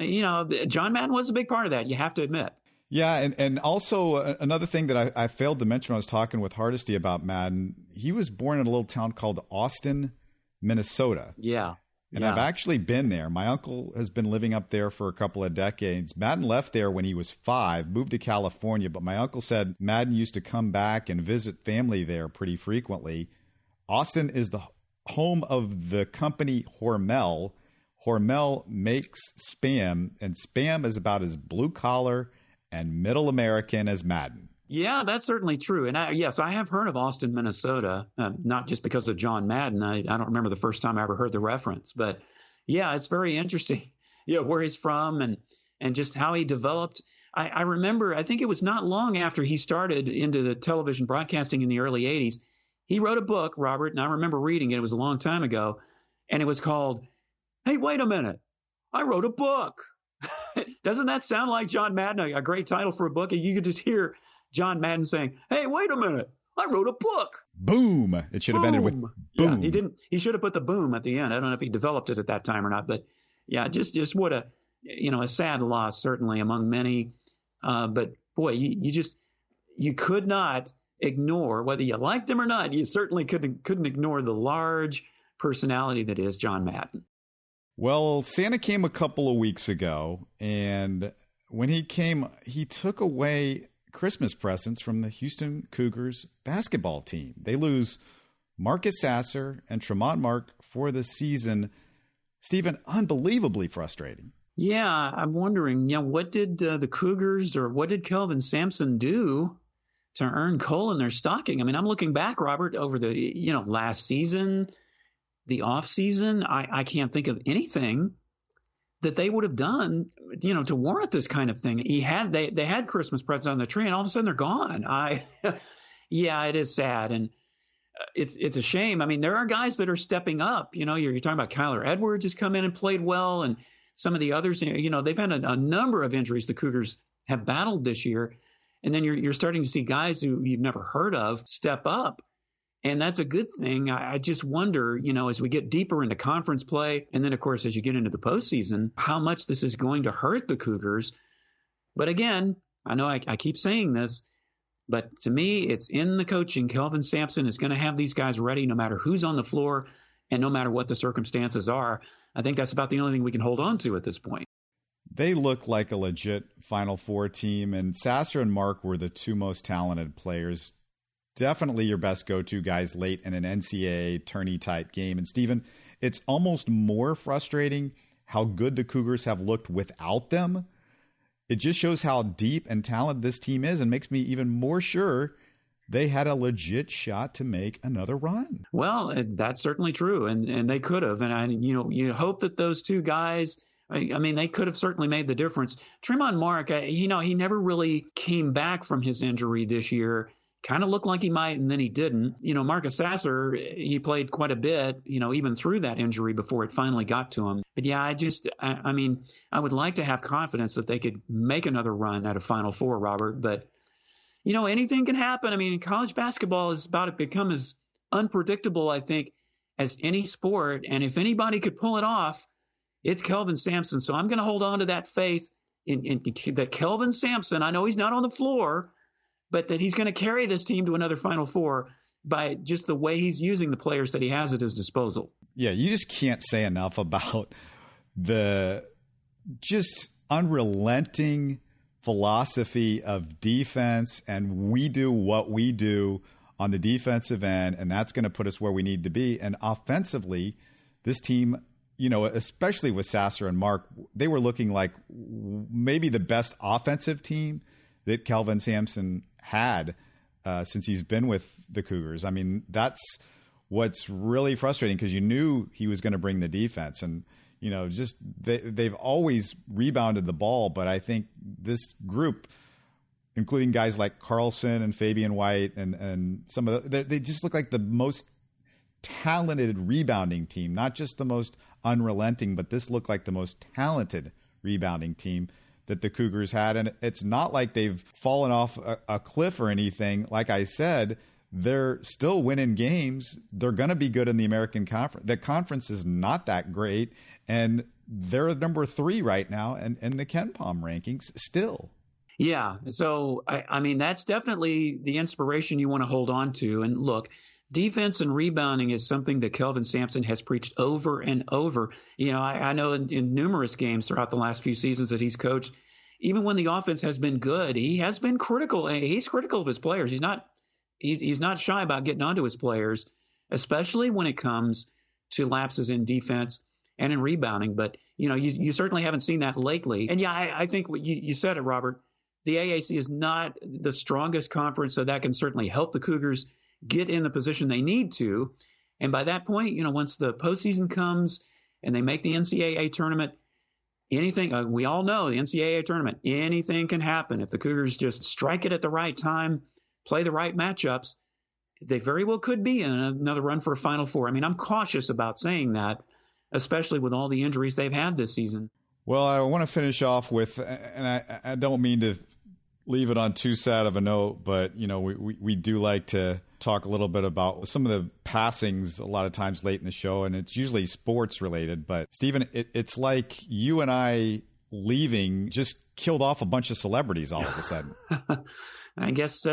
John Madden was a big part of that, you have to admit. Yeah, and also another thing that I failed to mention when I was talking with Hardesty about Madden, he was born in a little town called Austin, Minnesota. Yeah. And I've actually been there. My uncle has been living up there for a couple of decades. Madden left there when he was 5, moved to California, but my uncle said Madden used to come back and visit family there pretty frequently. Austin is the home of the company Hormel. Hormel makes Spam, and Spam is about as blue-collar and middle American as Madden. Yeah, that's certainly true. And yes, I have heard of Austin, Minnesota, not just because of John Madden. I don't remember the first time I ever heard the reference. But yeah, it's very interesting, where he's from and just how he developed. I remember, I think it was not long after he started into the television broadcasting in the early 80s. He wrote a book, Robert, and I remember reading it. It was a long time ago. And it was called, Hey, Wait a Minute, I wrote a book. Doesn't that sound like John Madden, a great title for a book? And you could just hear John Madden saying, hey, wait a minute, I wrote a book. Boom. It should have ended with boom. Yeah, he should have put the boom at the end. I don't know if he developed it at that time or not, but yeah, just what a sad loss, certainly among many. But boy, you could not ignore, whether you liked him or not, you certainly couldn't ignore the large personality that is John Madden. Well, Santa came a couple of weeks ago, and when he came, he took away Christmas presents from the Houston Cougars basketball team. They lose Marcus Sasser and Tremont Mark for the season. Stephen, unbelievably frustrating. Yeah, I'm wondering, what did the Cougars or what did Kelvin Sampson do to earn coal in their stocking? I mean, I'm looking back, Robert, over the last season, the off season. I can't think of anything that they would have done, to warrant this kind of thing. They had Christmas presents on the tree, and all of a sudden they're gone. Yeah, it is sad, and it's a shame. I mean, there are guys that are stepping up. You're talking about Kyler Edwards has come in and played well, and some of the others. They've had a number of injuries the Cougars have battled this year, and then you're starting to see guys who you've never heard of step up. And that's a good thing. I just wonder, as we get deeper into conference play, and then, of course, as you get into the postseason, how much this is going to hurt the Cougars. But again, I know I keep saying this, but to me, it's in the coaching. Kelvin Sampson is going to have these guys ready no matter who's on the floor and no matter what the circumstances are. I think that's about the only thing we can hold on to at this point. They look like a legit Final Four team, and Sasser and Mark were the two most talented players. Definitely your best go-to guys late in an NCAA tourney-type game. And, Stephen, it's almost more frustrating how good the Cougars have looked without them. It just shows how deep and talented this team is and makes me even more sure they had a legit shot to make another run. Well, that's certainly true, and they could have. And, you hope that those two guys – they could have certainly made the difference. Tremont Mark, he never really came back from his injury this year. Kind of looked like he might, and then he didn't. Marcus Sasser, he played quite a bit, even through that injury before it finally got to him. But yeah, I would like to have confidence that they could make another run at a Final Four, Robert. But, anything can happen. College basketball is about to become as unpredictable, I think, as any sport. And if anybody could pull it off, it's Kelvin Sampson. So I'm going to hold on to that faith in that Kelvin Sampson, I know he's not on the floor, but that he's going to carry this team to another Final Four by just the way he's using the players that he has at his disposal. Yeah, you just can't say enough about the just unrelenting philosophy of defense, and we do what we do on the defensive end, and that's going to put us where we need to be. And offensively, this team, especially with Sasser and Mark, they were looking like maybe the best offensive team that Kelvin Sampson had since he's been with the Cougars. That's what's really frustrating, because you knew he was going to bring the defense, and they've always rebounded the ball. But I think this group, including guys like Carlson and Fabian White and some of they just look like the most talented rebounding team, not just the most unrelenting, but this looked like the most talented rebounding team that the Cougars had. And it's not like they've fallen off a cliff or anything. Like I said, they're still winning games. They're going to be good in the American Conference. The conference is not that great, and they're number 3 right now in the KenPom rankings still. Yeah. So, that's definitely the inspiration you want to hold on to. And look, defense and rebounding is something that Kelvin Sampson has preached over and over. I know in numerous games throughout the last few seasons that he's coached, even when the offense has been good, he has been critical. He's critical of his players. He's not shy about getting onto his players, especially when it comes to lapses in defense and in rebounding. But, you certainly haven't seen that lately. And yeah, I think what you said it, Robert. The AAC is not the strongest conference, so that can certainly help the Cougars get in the position they need to. And by that point, once the postseason comes and they make the NCAA tournament, anything, we all know the NCAA tournament, anything can happen. If the Cougars just strike it at the right time, play the right matchups, they very well could be in another run for a Final Four. I'm cautious about saying that, especially with all the injuries they've had this season. Well, I want to finish off with, and I don't mean to leave it on too sad of a note, but we do like to talk a little bit about some of the passings a lot of times late in the show, and it's usually sports related. But Stephen, it's like you and I leaving just killed off a bunch of celebrities all of a sudden. I guess,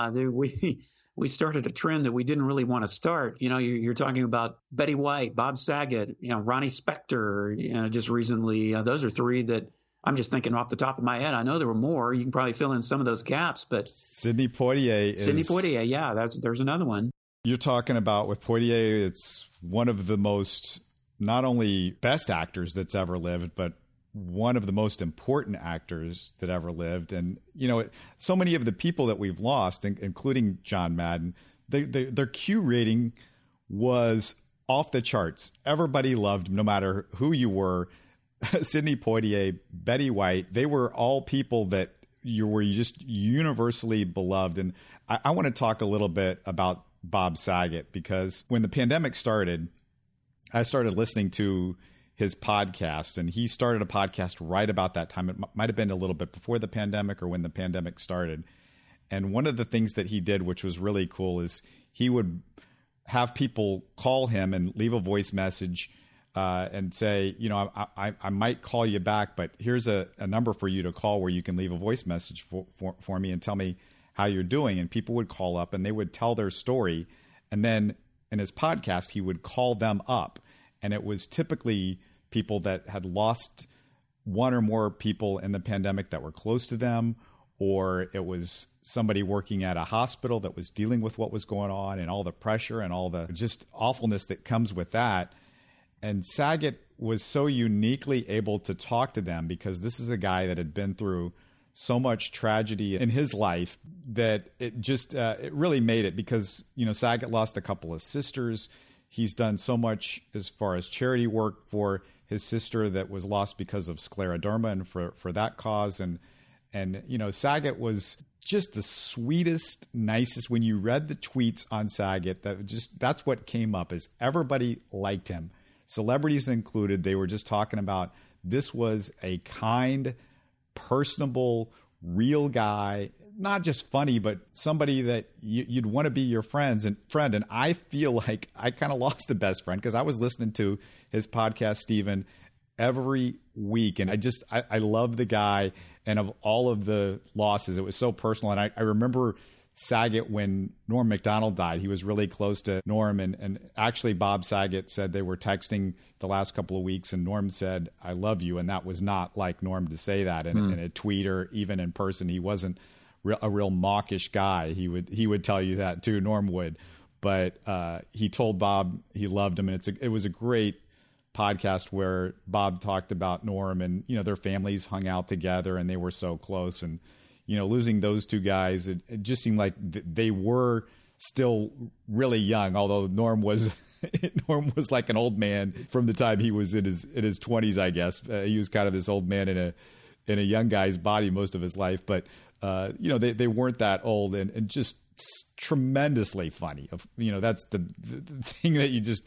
we started a trend that we didn't really want to start. You're talking about Betty White, Bob Saget, Ronnie Spector, just recently. Those are 3 that I'm just thinking off the top of my head. I know there were more. You can probably fill in some of those gaps, but Sidney Poitier. Yeah, there's another one. You're talking about with Poitier, it's one of the most, not only best actors that's ever lived, but one of the most important actors that ever lived. And, so many of the people that we've lost, including John Madden, their Q rating was off the charts. Everybody loved him, no matter who you were. Sidney Poitier, Betty White, they were all people that you were just universally beloved. And I want to talk a little bit about Bob Saget, because when the pandemic started, I started listening to his podcast, and he started a podcast right about that time. It might have been a little bit before the pandemic or when the pandemic started. And one of the things that he did, which was really cool, is he would have people call him and leave a voice message and say, I might call you back, but here's a number for you to call where you can leave a voice message for me and tell me how you're doing. And people would call up and they would tell their story. And then in his podcast, he would call them up. And it was typically people that had lost one or more people in the pandemic that were close to them, or it was somebody working at a hospital that was dealing with what was going on and all the pressure and all the just awfulness that comes with that. And Saget was so uniquely able to talk to them because this is a guy that had been through so much tragedy in his life that it just it really made it, because Saget lost a couple of sisters. He's done so much as far as charity work for his sister that was lost because of scleroderma and for that cause. And Saget was just the sweetest, nicest. When you read the tweets on Saget, that's what came up, is everybody liked him. Celebrities included. They were just talking about this was a kind, personable, real guy, not just funny, but somebody that you'd want to be your friend. And I feel like I kind of lost a best friend because I was listening to his podcast, Stephen, every week. And I love the guy. And of all of the losses, it was so personal. And I remember Saget, when Norm Macdonald died, he was really close to Norm. And actually, Bob Saget said they were texting the last couple of weeks, and Norm said, "I love you." And that was not like Norm to say that in a tweet or even in person. He wasn't a real mawkish guy. He would tell you that too. Norm would. But he told Bob he loved him. And it was a great podcast where Bob talked about Norm, and their families hung out together and they were so close. And losing those two guys, it just seemed like they were still really young, although Norm was like an old man from the time he was in his 20s, I guess. He was kind of this old man in a young guy's body most of his life. But, they weren't that old and just tremendously funny. That's the thing that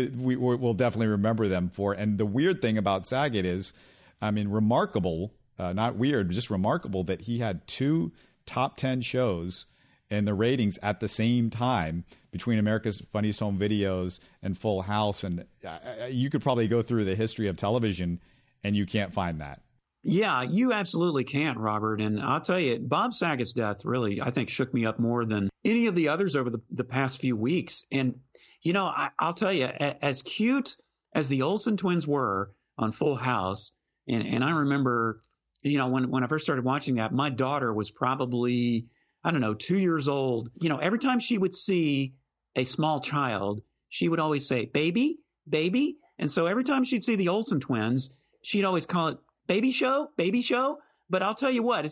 we'll definitely remember them for. And the weird thing about Saget is, remarkable, not weird, just remarkable that he had 2 top 10 shows in the ratings at the same time between America's Funniest Home Videos and Full House. And you could probably go through the history of television and you can't find that. Yeah, you absolutely can't, Robert. And I'll tell you, Bob Saget's death really, I think, shook me up more than any of the others over the past few weeks. And, I'll tell you, as cute as the Olsen twins were on Full House, and I remember, when I first started watching that, my daughter was probably, 2 years old. Every time she would see a small child, she would always say, "Baby, baby." And so every time she'd see the Olsen twins, she'd always call it baby show. But I'll tell you what,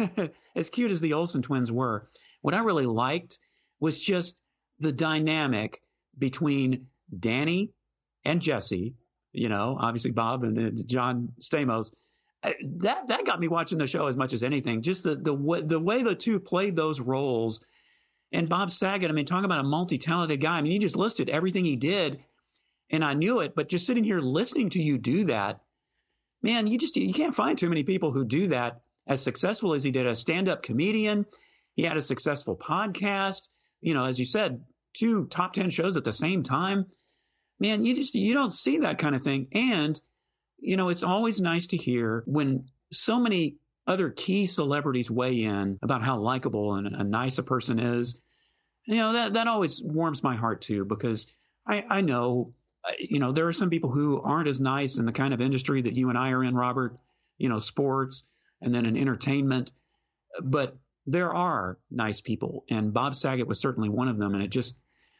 as cute as the Olsen twins were, what I really liked was just the dynamic between Danny and Jesse, obviously Bob and John Stamos. That got me watching the show as much as anything. Just the way the two played those roles. And Bob Saget, talking about a multi-talented guy. He just listed everything he did, and I knew it. But just sitting here listening to you do that, man, you can't find too many people who do that as successful as he did. A stand-up comedian, he had a successful podcast. As you said, 2 top 10 shows at the same time. Man, you don't see that kind of thing. And it's always nice to hear when so many other key celebrities weigh in about how likable and nice a person is. That always warms my heart too, because I know, there are some people who aren't as nice in the kind of industry that you and I are in, Robert, sports and then in entertainment. But there are nice people, and Bob Saget was certainly one of them. And it just,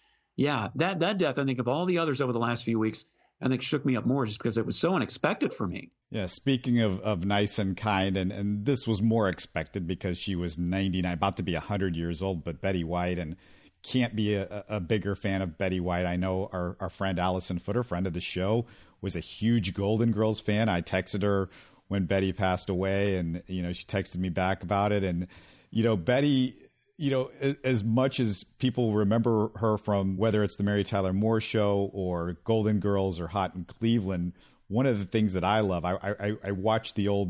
that death, I think, of all the others over the last few weeks, I think shook me up more just because it was so unexpected for me. Yeah, speaking of nice and kind, and this was more expected because she was 99, about to be 100 years old, but Betty White, and can't be a bigger fan of Betty White. I know our friend Allison Footer, friend of the show, was a huge Golden Girls fan. I texted her when Betty passed away, and she texted me back about it. And Betty, as much as people remember her from whether it's the Mary Tyler Moore Show or Golden Girls or Hot in Cleveland, one of the things that I love, I watched the old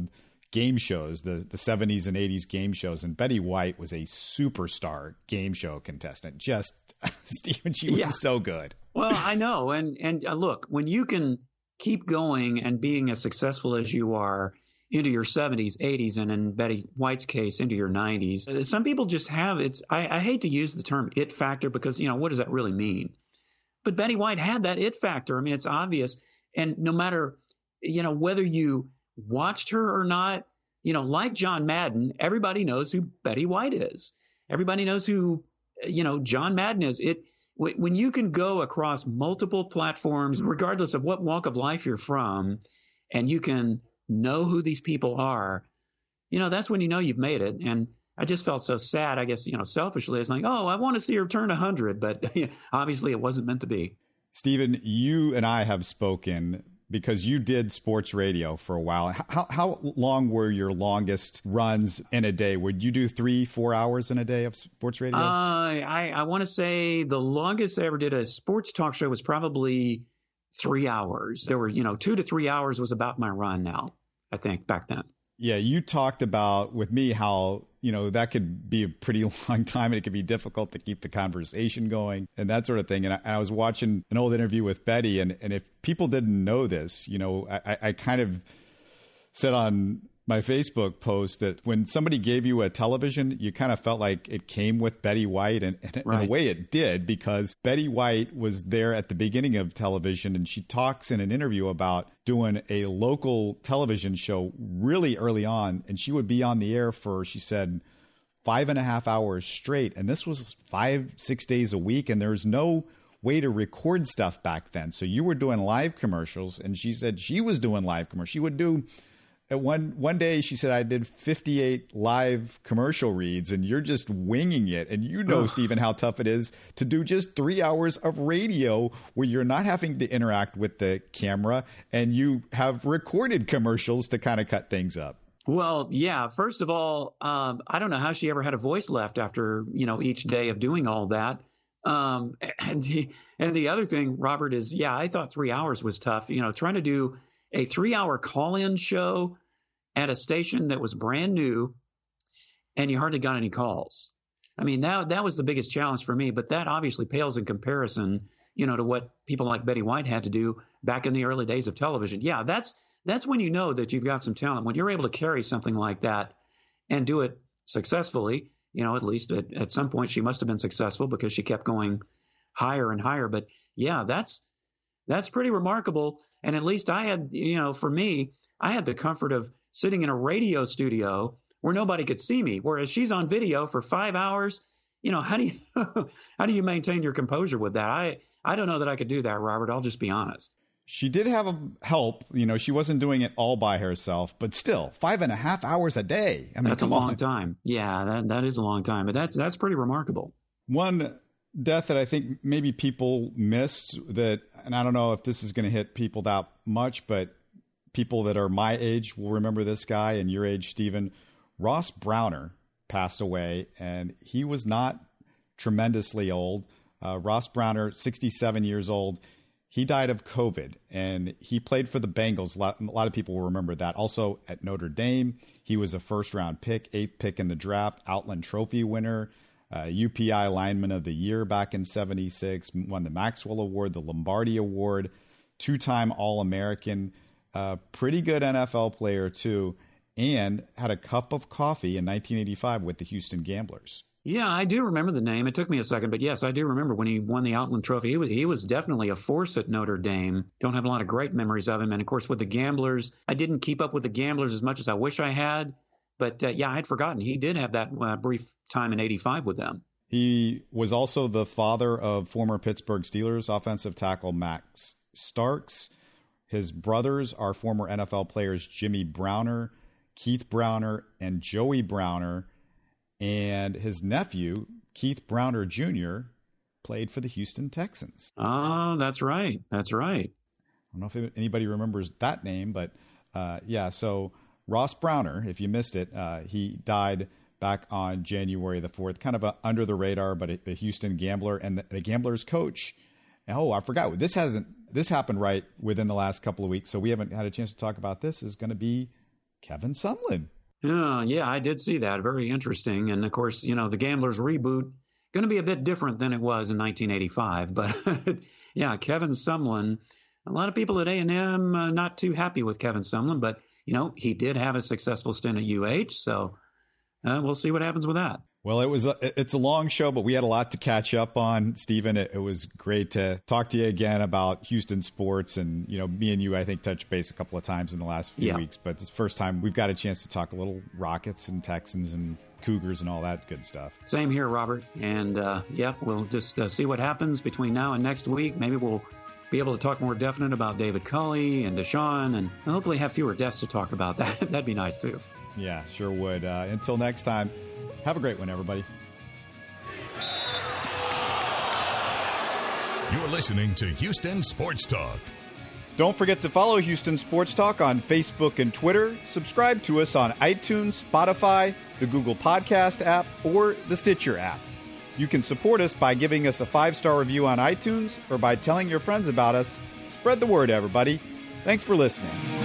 game shows, the 70s and 80s game shows. And Betty White was a superstar game show contestant. Just, Stephen, she was so good. Well, I know. And look, when you can keep going and being as successful as you are into your 70s, 80s, and in Betty White's case, into your 90s, some people just have I hate to use the term it factor because, what does that really mean? But Betty White had that it factor. I mean, it's obvious. And no matter, whether you watched her or not, like John Madden, everybody knows who Betty White is. Everybody knows who, John Madden is. When you can go across multiple platforms, regardless of what walk of life you're from, and you can know who these people are, that's when you've made it. And I just felt so sad, I guess, selfishly. It's like, oh, I want to see her turn 100, but obviously it wasn't meant to be. Stephen, you and I have spoken because you did sports radio for a while. How long were your longest runs in a day? Would you do 3-4 hours in a day of sports radio? I want to say the longest I ever did a sports talk show was probably 3 hours. There were, 2 to 3 hours was about my run now, I think, back then. Yeah, you talked about with me how, that could be a pretty long time and it could be difficult to keep the conversation going and that sort of thing. And I was watching an old interview with Betty, and if people didn't know this, I kind of said on my Facebook post that when somebody gave you a television, you kind of felt like it came with Betty White. And right. In a way it did, because Betty White was there at the beginning of television. And she talks in an interview about doing a local television show really early on. And she would be on the air for, she said, 5.5 hours straight. And this was 5-6 days a week. And there was no way to record stuff back then. So you were doing live commercials. And she said she was doing live commercials. She would do... One day she said, I did 58 live commercial reads, and you're just winging it. And Stephen, how tough it is to do just 3 hours of radio where you're not having to interact with the camera and you have recorded commercials to kind of cut things up. Well, yeah. First of all, I don't know how she ever had a voice left after, each day of doing all that. And the other thing, Robert, is, I thought 3 hours was tough. Trying to do a 3-hour call-in show at a station that was brand new, and you hardly got any calls. I mean, that was the biggest challenge for me, but that obviously pales in comparison, to what people like Betty White had to do back in the early days of television. Yeah, that's when you know that you've got some talent. When you're able to carry something like that and do it successfully, at least at some point she must have been successful because she kept going higher and higher. But yeah, that's pretty remarkable. And at least I had, for me, I had the comfort of sitting in a radio studio where nobody could see me, whereas she's on video for 5 hours. How do you maintain your composure with that? I don't know that I could do that, Robert. I'll just be honest. She did have help. She wasn't doing it all by herself, but still 5.5 hours a day. I mean, that's a long time. Yeah, that is a long time, but that's pretty remarkable. One death that I think maybe people missed that, and I don't know if this is going to hit people that much, but people that are my age will remember this guy, and your age, Stephen. Ross Browner passed away, and he was not tremendously old. Ross Browner, 67 years old. He died of COVID, and he played for the Bengals. A lot of people will remember that. Also at Notre Dame, he was a first-round pick, 8th pick in the draft, Outland Trophy winner, UPI Lineman of the Year back in 76, won the Maxwell Award, the Lombardi Award, 2-time All-American, pretty good NFL player too, and had a cup of coffee in 1985 with the Houston Gamblers. Yeah, I do remember the name. It took me a second, but yes, I do remember when he won the Outland Trophy. He was definitely a force at Notre Dame. Don't have a lot of great memories of him. And of course, with the Gamblers, I didn't keep up with the Gamblers as much as I wish I had. But I had forgotten. He did have that brief time in 85 with them. He was also the father of former Pittsburgh Steelers offensive tackle Max Starks. His brothers are former NFL players Jimmy Browner, Keith Browner, and Joey Browner. And his nephew, Keith Browner Jr., played for the Houston Texans. Oh, that's right. That's right. I don't know if anybody remembers that name, but so Ross Browner, if you missed it, he died back on January the 4th, kind of under the radar, but a Houston Gambler, and the Gamblers coach. Oh, I forgot. This happened right within the last couple of weeks, so we haven't had a chance to talk about this. Is going to be Kevin Sumlin. Yeah, I did see that. Very interesting. And of course, the Gamblers reboot going to be a bit different than it was in 1985. But yeah, Kevin Sumlin. A lot of people at A&M not too happy with Kevin Sumlin, but he did have a successful stint at UH. So we'll see what happens with that. Well, it's a long show, but we had a lot to catch up on, Stephen. It was great to talk to you again about Houston sports. And, me and you, I think, touched base a couple of times in the last few weeks. But it's the first time we've got a chance to talk a little Rockets and Texans and Cougars and all that good stuff. Same here, Robert. And, we'll just see what happens between now and next week. Maybe we'll be able to talk more definite about David Culley and Deshaun and hopefully have fewer deaths to talk about. That'd be nice, too. Yeah, sure would. Until next time. Have a great one, everybody. You're listening to Houston Sports Talk. Don't forget to follow Houston Sports Talk on Facebook and Twitter. Subscribe to us on iTunes, Spotify, the Google Podcast app, or the Stitcher app. You can support us by giving us a 5-star review on iTunes or by telling your friends about us. Spread the word, everybody. Thanks for listening.